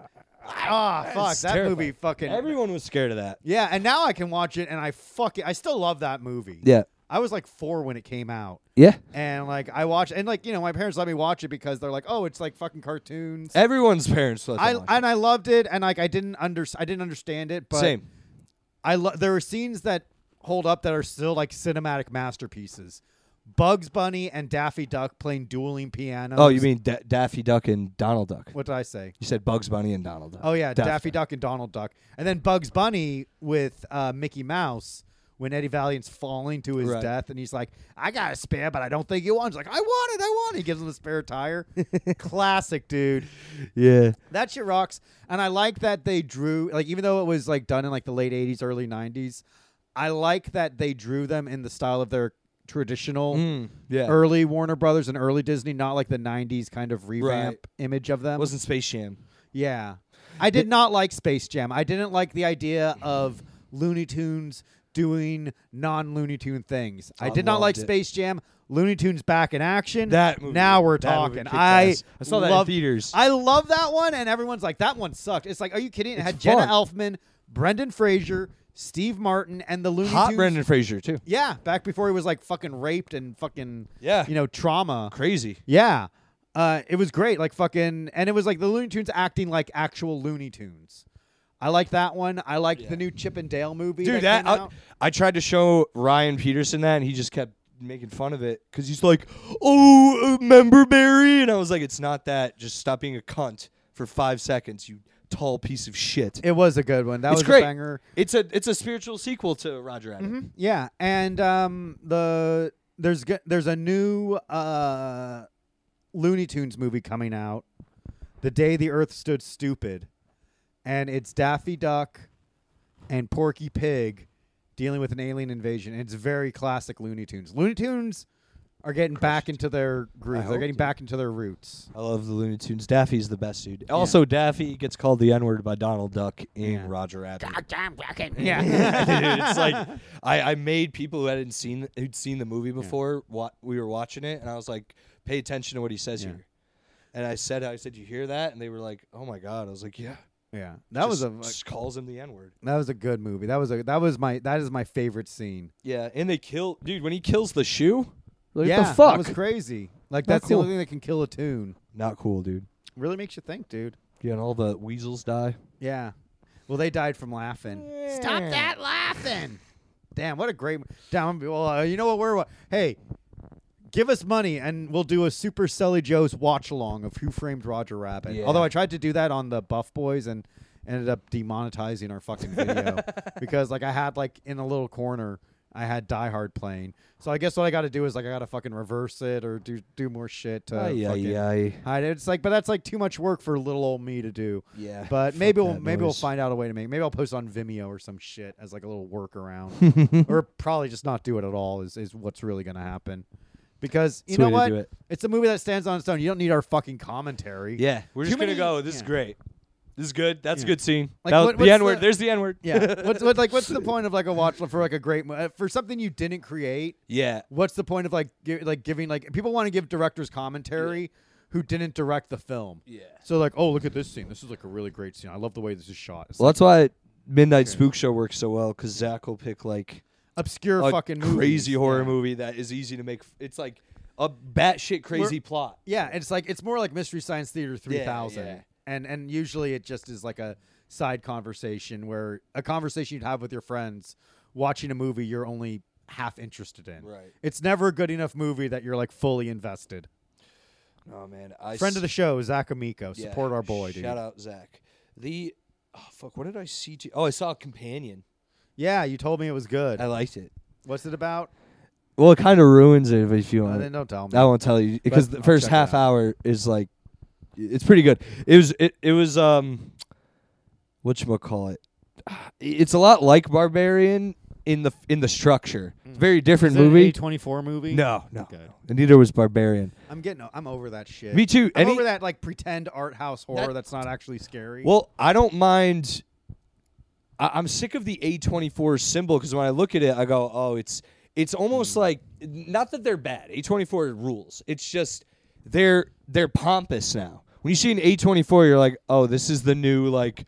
Ah, fuck It's that terrifying. movie. Fucking Everyone was scared of that. yeah. And now I can watch it, and I fucking I still love that movie. Yeah. I was like four when it came out, Yeah. and like I watched, and like you know, my parents let me watch it because they're like, oh, it's like fucking cartoons. Everyone's parents let them I watch it. and I loved it, and like I didn't under I didn't understand it, but Same. I lo- there are scenes that hold up that are still like cinematic masterpieces. Bugs Bunny and Daffy Duck playing dueling pianos. Oh, you mean da- Daffy Duck and Donald Duck? what did I say? You said Bugs Bunny and Donald Duck. Oh yeah, Daffy Daffy Duck and Donald Duck, and then Bugs Bunny with uh, Mickey Mouse when Eddie Valiant's falling to his Right. death, and he's like, "I got a spare, but I don't think you want." He's like, "I want it, I want it." He gives him the spare tire. Classic, dude. Yeah. That shit rocks, and I like that they drew like even though it was like done in like the late eighties, early nineties. I like that they drew them in the style of their traditional Mm, yeah. early Warner Brothers and early Disney, not like the nineties kind of revamp Right. image of them. Wasn't Space Jam. Yeah. I did not like Space Jam. I didn't like the idea of Looney Tunes doing non-Looney Tune things. I I did not like loved it. Space Jam. Looney Tunes back in action. That movie. Now we're that movie talking. kicked I ass. I saw that in love, theaters. I love that one, and everyone's like, that one sucked. It's like, are you kidding? It It's had Jenna fun. Elfman, Brendan Fraser, Steve Martin, and the Looney Hot Tunes. Brendan Fraser too. Yeah, back before he was like fucking raped and fucking, Yeah. you know, trauma. Crazy. Yeah. Uh, it was great. Like fucking, and it was like the Looney Tunes acting like actual Looney Tunes. I like that one. I liked Yeah. the new Chip and Dale movie. Dude, that, that came I, out. I tried to show Ryan Peterson that, and he just kept making fun of it because he's like, "Oh, uh, member Barry," and I was like, "It's not that. Just stop being a cunt for five seconds, you tall piece of shit." It was a good one. That It's was great. a banger. It's a it's a spiritual sequel to Roger Rabbit. Mhm. Yeah, and um, the there's g- there's a new uh, Looney Tunes movie coming out, The Day the Earth Stood Stupid, and it's Daffy Duck and Porky Pig dealing with an alien invasion. And it's very classic Looney Tunes. Looney Tunes are getting back into their groove. They're hope, getting dude. back into their roots. I love the Looney Tunes. Daffy's the best dude. Also, Daffy gets called the N word by Donald Duck in Yeah. Roger Rabbit. Yeah. Dude, it's like I, I made people who hadn't seen who'd seen the movie before. Wa- we were watching it, and I was like, "Pay attention to what he says Yeah. here." And I said, "I said, you hear that?" And they were like, "Oh my god!" I was like, "Yeah." Yeah, that was a Just calls him the N word. that was a good movie. That was a that was my that is my favorite scene. Yeah, and they kill dude when he kills the shoe. Like, yeah, what the fuck? that was crazy. Like Not that's the cool. only thing that can kill a tune. Not cool, dude. Really makes you think, dude. Yeah, and all the weasels die. Yeah. Well, they died from laughing. Stop that laughing. Damn, what a great. Damn, well, uh, you know what? We're. Hey, give us money and we'll do a Super Sully Joe's watch along of Who Framed Roger Rabbit. Yeah. Although I tried to do that on the Buff Boys and ended up demonetizing our fucking video because like I had like in a little corner I had Die Hard playing. So I guess what I got to do is like I got to fucking reverse it or do do more shit to Ay, fucking ay, ay. hide it. It's like, but that's like too much work for little old me to do. Yeah. But fuck maybe we'll that maybe we'll noise. find out a way to make. Maybe I'll post on Vimeo or some shit as like a little workaround, or probably just not do it at all. Is is what's really gonna happen? Because you It's a know way to what? do it. It's a movie that stands on its own. You don't need our fucking commentary. Yeah, we're Too just gonna many- go. This is yeah. great. This is good. That's Yeah. a good scene. Like, That was what- the what's N word. the- There's the N word. Yeah. What's what, like what's the point of like a watch for like a great mo- uh, for something you didn't create? Yeah. What's the point of like gi- like giving like people want to give directors commentary, who didn't direct the film. Yeah. So like, oh, look at this scene. This is like a really great scene. I love the way this is shot. It's Well, like that's why Midnight Okay. Spook Show works so well because Zach will pick like obscure a fucking crazy movies. horror Yeah. movie that is easy to make. It's like a batshit crazy We're- plot. Yeah, it's like it's more like Mystery Science Theater three thousand, yeah. and and usually it just is like a side conversation where a conversation you'd have with your friends watching a movie you're only half interested in. Right. It's never a good enough movie that you're like fully invested. Oh man, I Friend s- of the show, Zach Amico. yeah, Support our boy, dude. Shout out Zach. The oh fuck, what did I see? T- oh, I saw a Companion. Yeah, you told me it was good. I liked it. What's it about? Well, it kind of ruins it if you Uh, want. then don't tell me. I won't tell you because But the I'll first check it half out. hour is like, it's pretty good. It was it it was um, whatchamacallit? It's a lot like Barbarian in the in the structure. It's a very different Is it movie. A twenty-four movie? No, no, Okay. no. And neither was Barbarian. I'm getting. I'm over that shit. Me too. I'm Any- over that like pretend art house horror That- that's not actually scary. Well, I don't mind. I, I'm sick of the A twenty-four symbol because when I look at it, I go, oh, it's it's almost like not that they're bad. A twenty-four rules. It's just they're they're pompous now. When you see an A twenty-four, you're like, oh, this is the new like,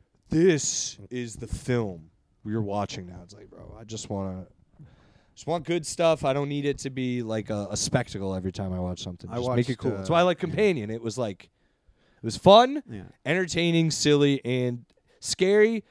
this is the film we're watching now. It's like, bro, I just want to. Just want good stuff. I don't need it to be like a, a spectacle every time I watch something. I Just make it watched, cool. uh, That's why I like Companion. It was like, it was fun, yeah. entertaining, silly, and scary.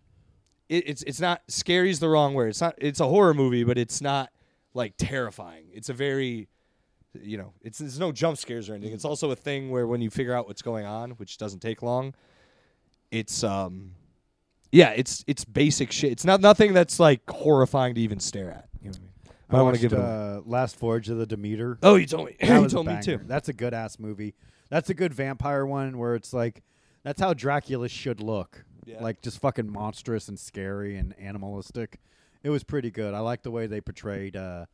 It, it's it's not scary is the wrong word. It's not. It's a horror movie, but it's not like terrifying. It's a very, you know, it's there's no jump scares or anything. It's also a thing where when you figure out what's going on, which doesn't take long, it's um, yeah, it's it's basic shit. It's not nothing that's like horrifying to even stare at. You know what I mean? But I, want to give it. watched, A, uh, Last Voyage of the Demeter. oh, you told me. That you was a told me too. banger. That's a good ass movie. That's a good vampire one where it's like that's how Dracula should look. Yeah. Like just fucking monstrous and scary and animalistic. It was pretty good. I like the way they portrayed uh,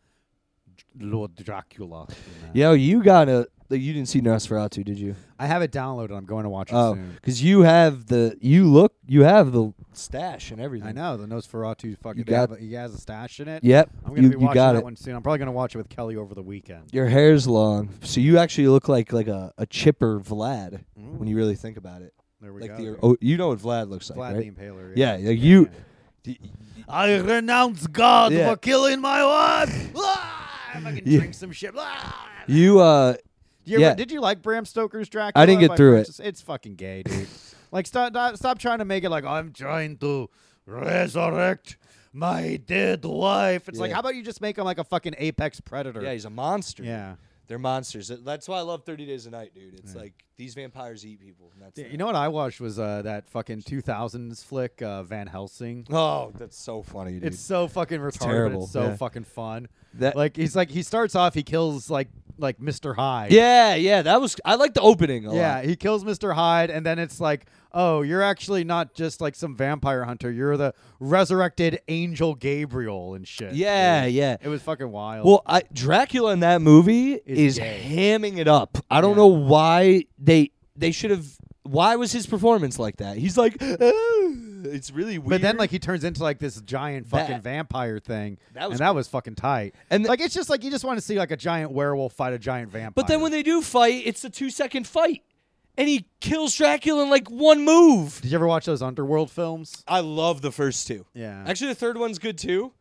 Lord Dracula. in that. Yo, you got a. You didn't see Nosferatu, did you? I have it downloaded. I'm going to watch it Oh, soon. because you have the. You look. You have the stash and everything. I know the Nosferatu fucking. You they got- have a- he has a stash in it. Yep. I'm gonna you, be you watching got that it. one soon. I'm probably gonna watch it with Kelly over the weekend. Your hair's long, so you actually look like like a, a chipper Vlad when you really think about it. There we Like go. the dude. oh, you know what Vlad looks like, Vlad right? the Impaler. Yeah, like you- D- I renounce God Yeah. for killing my wife. Ah, if I can Yeah. drink some shit. Ah. You uh, You ever, yeah. Did you like Bram Stoker's Dracula? I didn't get by through it. Francis? It's fucking gay, dude. Like, stop, stop, stop trying to make it like I'm trying to resurrect my dead wife. It's like, Yeah. how about you just make him like a fucking apex predator? yeah, he's a monster. Yeah. They're monsters. That's why I love thirty Days a Night, dude. It's Yeah. like these vampires eat people. And that's Yeah, that. you know what I watched was uh, that fucking two thousands flick, uh, Van Helsing. Oh, that's so funny, dude. It's so fucking retarded. but terrible, It's so yeah. fucking fun. that. Like he's like he starts off, he kills like like Mister Hyde. yeah, yeah. That was. I like the opening a Yeah, lot. he kills Mister Hyde, and then it's like, oh, you're actually not just like some vampire hunter. You're the resurrected angel Gabriel and shit. Yeah, dude. yeah. It was fucking wild. Well, I, Dracula in that movie Is is gay. hamming it up. I don't Yeah. know why they they should have. Why was his performance like that? He's like, "Ah." It's really weird. but then like he turns into like this giant fucking That- vampire thing, That was and that was fucking tight. And th- like it's just like you just want to see like a giant werewolf fight a giant vampire. but then when they do fight, it's a two second fight, and he kills Dracula in like one move. did you ever watch those Underworld films? I love the first two. Yeah. Actually, the third one's good too,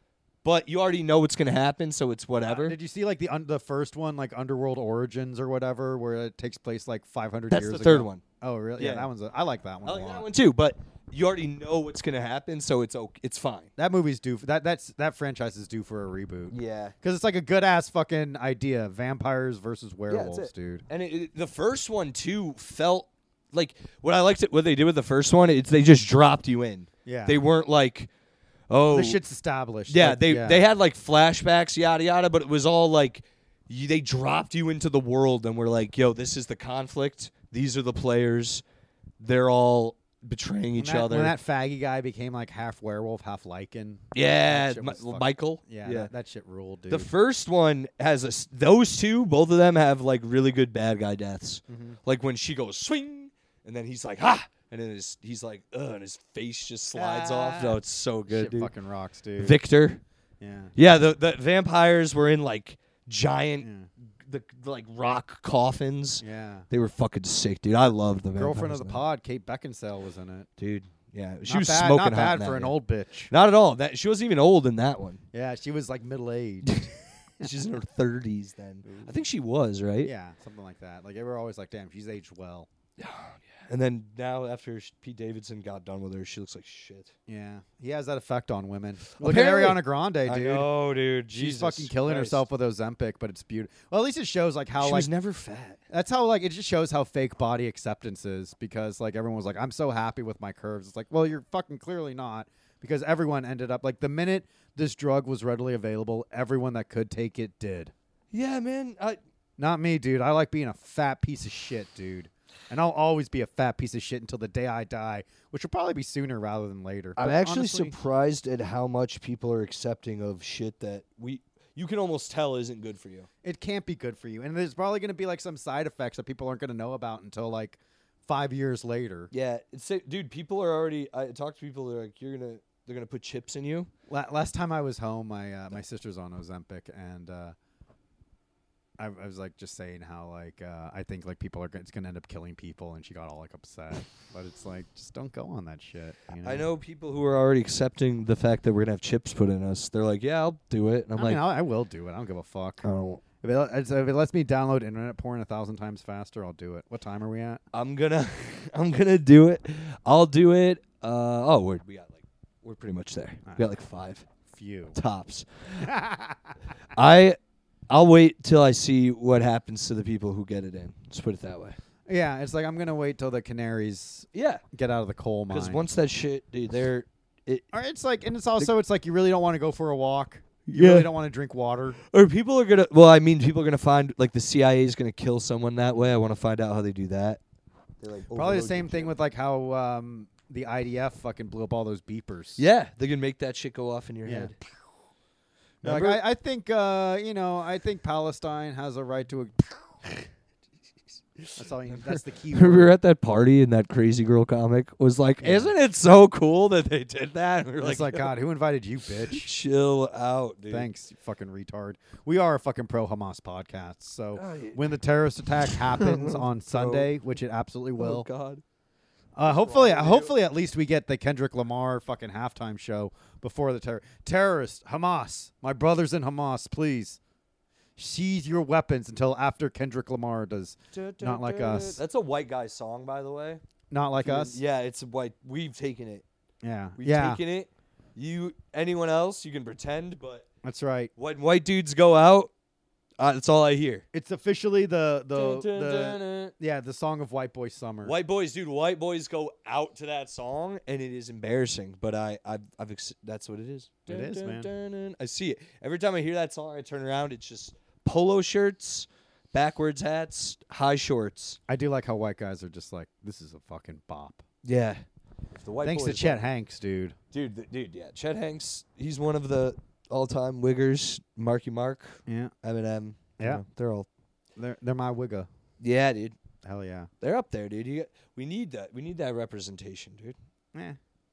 but you already know what's gonna happen, so it's whatever. Did you see like the un- the first one, like Underworld Origins or whatever, where it takes place like five hundred That's years the ago? third one. Oh, really? Yeah, Yeah. that one's. A, I like that one I a like lot. that one too, but you already know what's gonna happen, so it's okay. It's fine. That movie's due. For, that that's that franchise is due for a reboot. Yeah. Because it's like a good ass fucking idea: vampires versus werewolves, it. dude. And it, it- the first one too felt like what I liked. It what they did with the first one. It's they just dropped you in. Yeah. They weren't like, oh, The shit's established. yeah. Like, They yeah. they had like flashbacks, yada yada, but it was all like you, they dropped you into the world and were like, yo, this is the conflict. These are the players. They're all betraying When each that, other. When that faggy guy became like half werewolf, half lichen. yeah, that shit Mi- was fucking- Michael. Yeah, That, that shit ruled, dude. The first one has a s- those two, both of them have like really good bad guy deaths. Mhm. Like when she goes swing, and then he's like ah, and then his, he's like ugh, and his face just slides off. Ah. No, it's so good, shit dude. fucking rocks, dude. Victor, yeah. yeah, the the vampires were in like giant the, the like rock coffins. Yeah. They were fucking sick, dude. I loved the Girlfriend Vampires of the Night. pod, Kate Beckinsale was in it. dude. Yeah, she Not was bad, smoking not hot bad in that, for an yeah. old bitch. Not at all. That she wasn't even old in that one. Yeah, she was like middle aged. She's in her thirties then. I think she was right. Yeah, something like that. Like they were always like, damn, she's aged well. And then now after sh- Pete Davidson got done with her, she looks like shit. Yeah, he has that effect on women. Look at Apparently- Ariana Grande, I dude. know, dude. She's Jesus fucking killing Christ. herself with Ozempic, but it's beautiful. Well, at least it shows like how She like was never fat. that's how like it just shows how fake body acceptance is because like everyone was like, I'm so happy with my curves. It's like, well, you're fucking clearly not because everyone ended up like the minute this drug was readily available, everyone that could take it did. Yeah, man. I Not me, dude. I like being a fat piece of shit, dude. And I'll always be a fat piece of shit until the day I die, which will probably be sooner rather than later. I'm But actually honestly, surprised at how much people are accepting of shit that we you can almost tell isn't good for you. it can't be good for you. And there's probably going to be like some side effects that people aren't going to know about until like five years later. Yeah, it's dude. People are already. I talk to people. They're like, you're gonna. They're gonna put chips in you. La- last time I was home, my uh, my sister's on Ozempic, and uh, I, I was like just saying how like uh, I think like people are g- it's gonna end up killing people, and she got all like upset. But it's like just don't go on that shit. You know? I know people who are already accepting the fact that we're gonna have chips put in us. They're like, yeah, I'll do it. And I'm I like, mean, I, I will do it. I don't give a fuck. oh, If it, it's- if it lets me download internet porn a thousand times faster, I'll do it. What time are we at? I'm gonna, I'm gonna do it. I'll do it. Uh, oh, we're we got like, we're pretty much there. We got like five Few. tops. I, I'll wait till I see what happens to the people who get it in. Let's put it that way. Yeah, it's like I'm gonna wait till the canaries Yeah, get out of the coal mine. because once that shit, dude, they're it. Or it's like, and it's also it's like you really don't want to go for a walk. You Yeah. really don't want to drink water. Or people are gonna. Well, I mean, people are gonna find like the C I A is gonna kill someone that way. I want to find out how they do that. They, like, Probably the overload same your thing chip. with like how um, the I D F fucking blew up all those beepers. Yeah, they can make that shit go off in your Yeah. head. Like Remember? I, I think uh, you know I think Palestine has a right to a. That's all. You, that's the key. we word. were at that party and that crazy girl comic was like, Yeah. "Isn't it so cool that they did that?" And we were It's like, God, who invited you, bitch? chill out, dude. Thanks, you fucking retard. We are a fucking pro Hamas podcast. So Oh, yeah. when the terrorist attack happens on Sunday, which it absolutely Oh will, God. uh, hopefully, wrong with you? hopefully at least we get the Kendrick Lamar fucking halftime show before the terror terrorist Hamas. My brothers in Hamas, please seize your weapons until after Kendrick Lamar does. Not like us. That's a white guy song, by the way. Not like us. Yeah, it's a white. We've taken it. Yeah. We've yeah. taken it. You, anyone else, you can pretend, but That's right. when white dudes go out, uh, that's all I hear. It's officially the the, Dun, the dun, dun, dun. yeah the song of White Boy Summer. White boys, dude. White boys go out to that song, and it is embarrassing. But I, I've, I've ex- that's what it is. It is, man. man. I see it every time I hear that song. I turn around. It's just polo shirts, backwards hats, high shorts. I do like how white guys are just like, this is a fucking bop. Yeah. If the white Thanks to boys Chet want- Hanks, dude. dude, th- dude, yeah. Chet Hanks, he's one of the all-time wiggers. Marky Mark, Yeah, Eminem. you Yeah. know, they're all. they're they're my wigga. Yeah, dude. Hell yeah. They're up there, dude. You got, we need that. We need that representation, dude. Yeah.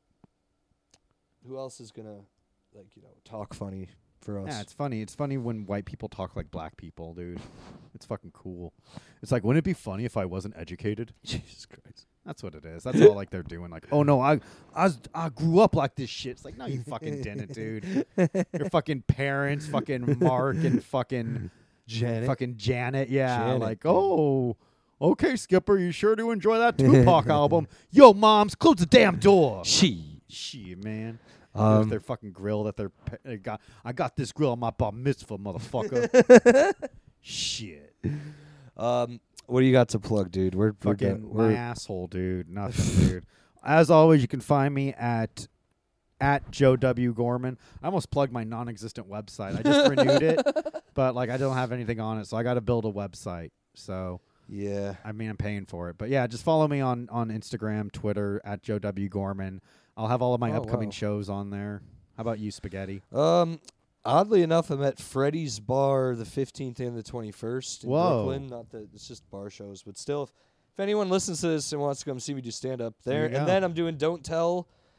Who else is gonna, like, you know, talk funny for us? Yeah, it's funny. It's funny when white people talk like black people, dude. It's fucking cool. It's like, wouldn't it be funny if I wasn't educated? Jesus Christ. That's what it is. That's all like they're doing. Like, oh no, I I, was, I grew up like this shit. It's like, no, you fucking didn't, dude. Your fucking parents, fucking Mark and fucking Janet. fucking Janet. Yeah, Janet, like, dude. oh, okay, Skipper, you sure do enjoy that Tupac album. Yo, moms, close the damn door. She. Shit, man. Um, With their fucking grill that they're pa- they got. I got this grill on my bar mitzvah, motherfucker. Shit. Um, what do you got to plug, dude? We're, we're, Fucking done. my we're asshole, dude. Nothing, dude. As always, you can find me at at Joe W Gorman. I almost plugged my non-existent website. I just renewed it, but like I don't have anything on it, so I got to build a website. So yeah. I mean, I'm paying for it, but yeah, just follow me on on Instagram, Twitter at Joe W Gorman. I'll have all of my Oh, upcoming wow. shows on there. How about you, Spaghetti? Um, oddly enough, I'm at Freddy's Bar the fifteenth and the twenty-first in Whoa. Brooklyn. Not that it's just bar shows, but still, if, if anyone listens to this and wants to come see me do stand up There there, you go. and then I'm doing Don't Tell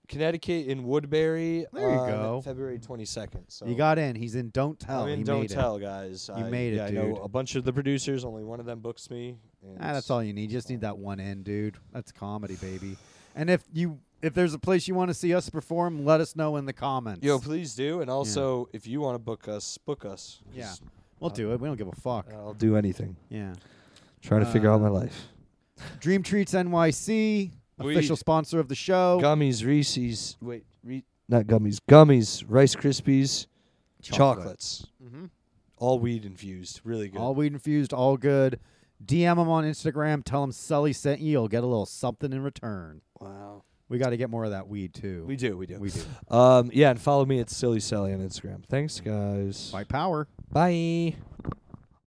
Connecticut in Woodbury. There you on go. February twenty-second. So You got in. He's in Don't Tell. I'm in He Don't made it. Tell, guys. You I, made it, yeah, I dude. know a bunch of the producers. Only one of them books me. and Ah, that's all you need. You just need that one in, dude. That's comedy, baby. And if you if there's a place you want to see us perform, let us know in the comments. Yo, please do. And also, if you want to book us, book us. Yeah. Just- We'll do it. We don't give a fuck. I'll do anything. Yeah. Trying to figure out my Uh, life. Dream Treats N Y C, We- official sponsor of the show. Gummies, Reese's. Wait, re- not gummies. Gummies, Rice Krispies, chocolates. Mm-hmm. All weed infused. Really good. All weed infused, all good. D M them on Instagram. Tell them Sully sent you. You'll get a little something in return. wow. We got to get more of that weed too. We do. We do. We do. Um, yeah, and follow me at Silly Sally on Instagram. Thanks, guys. By power. Bye.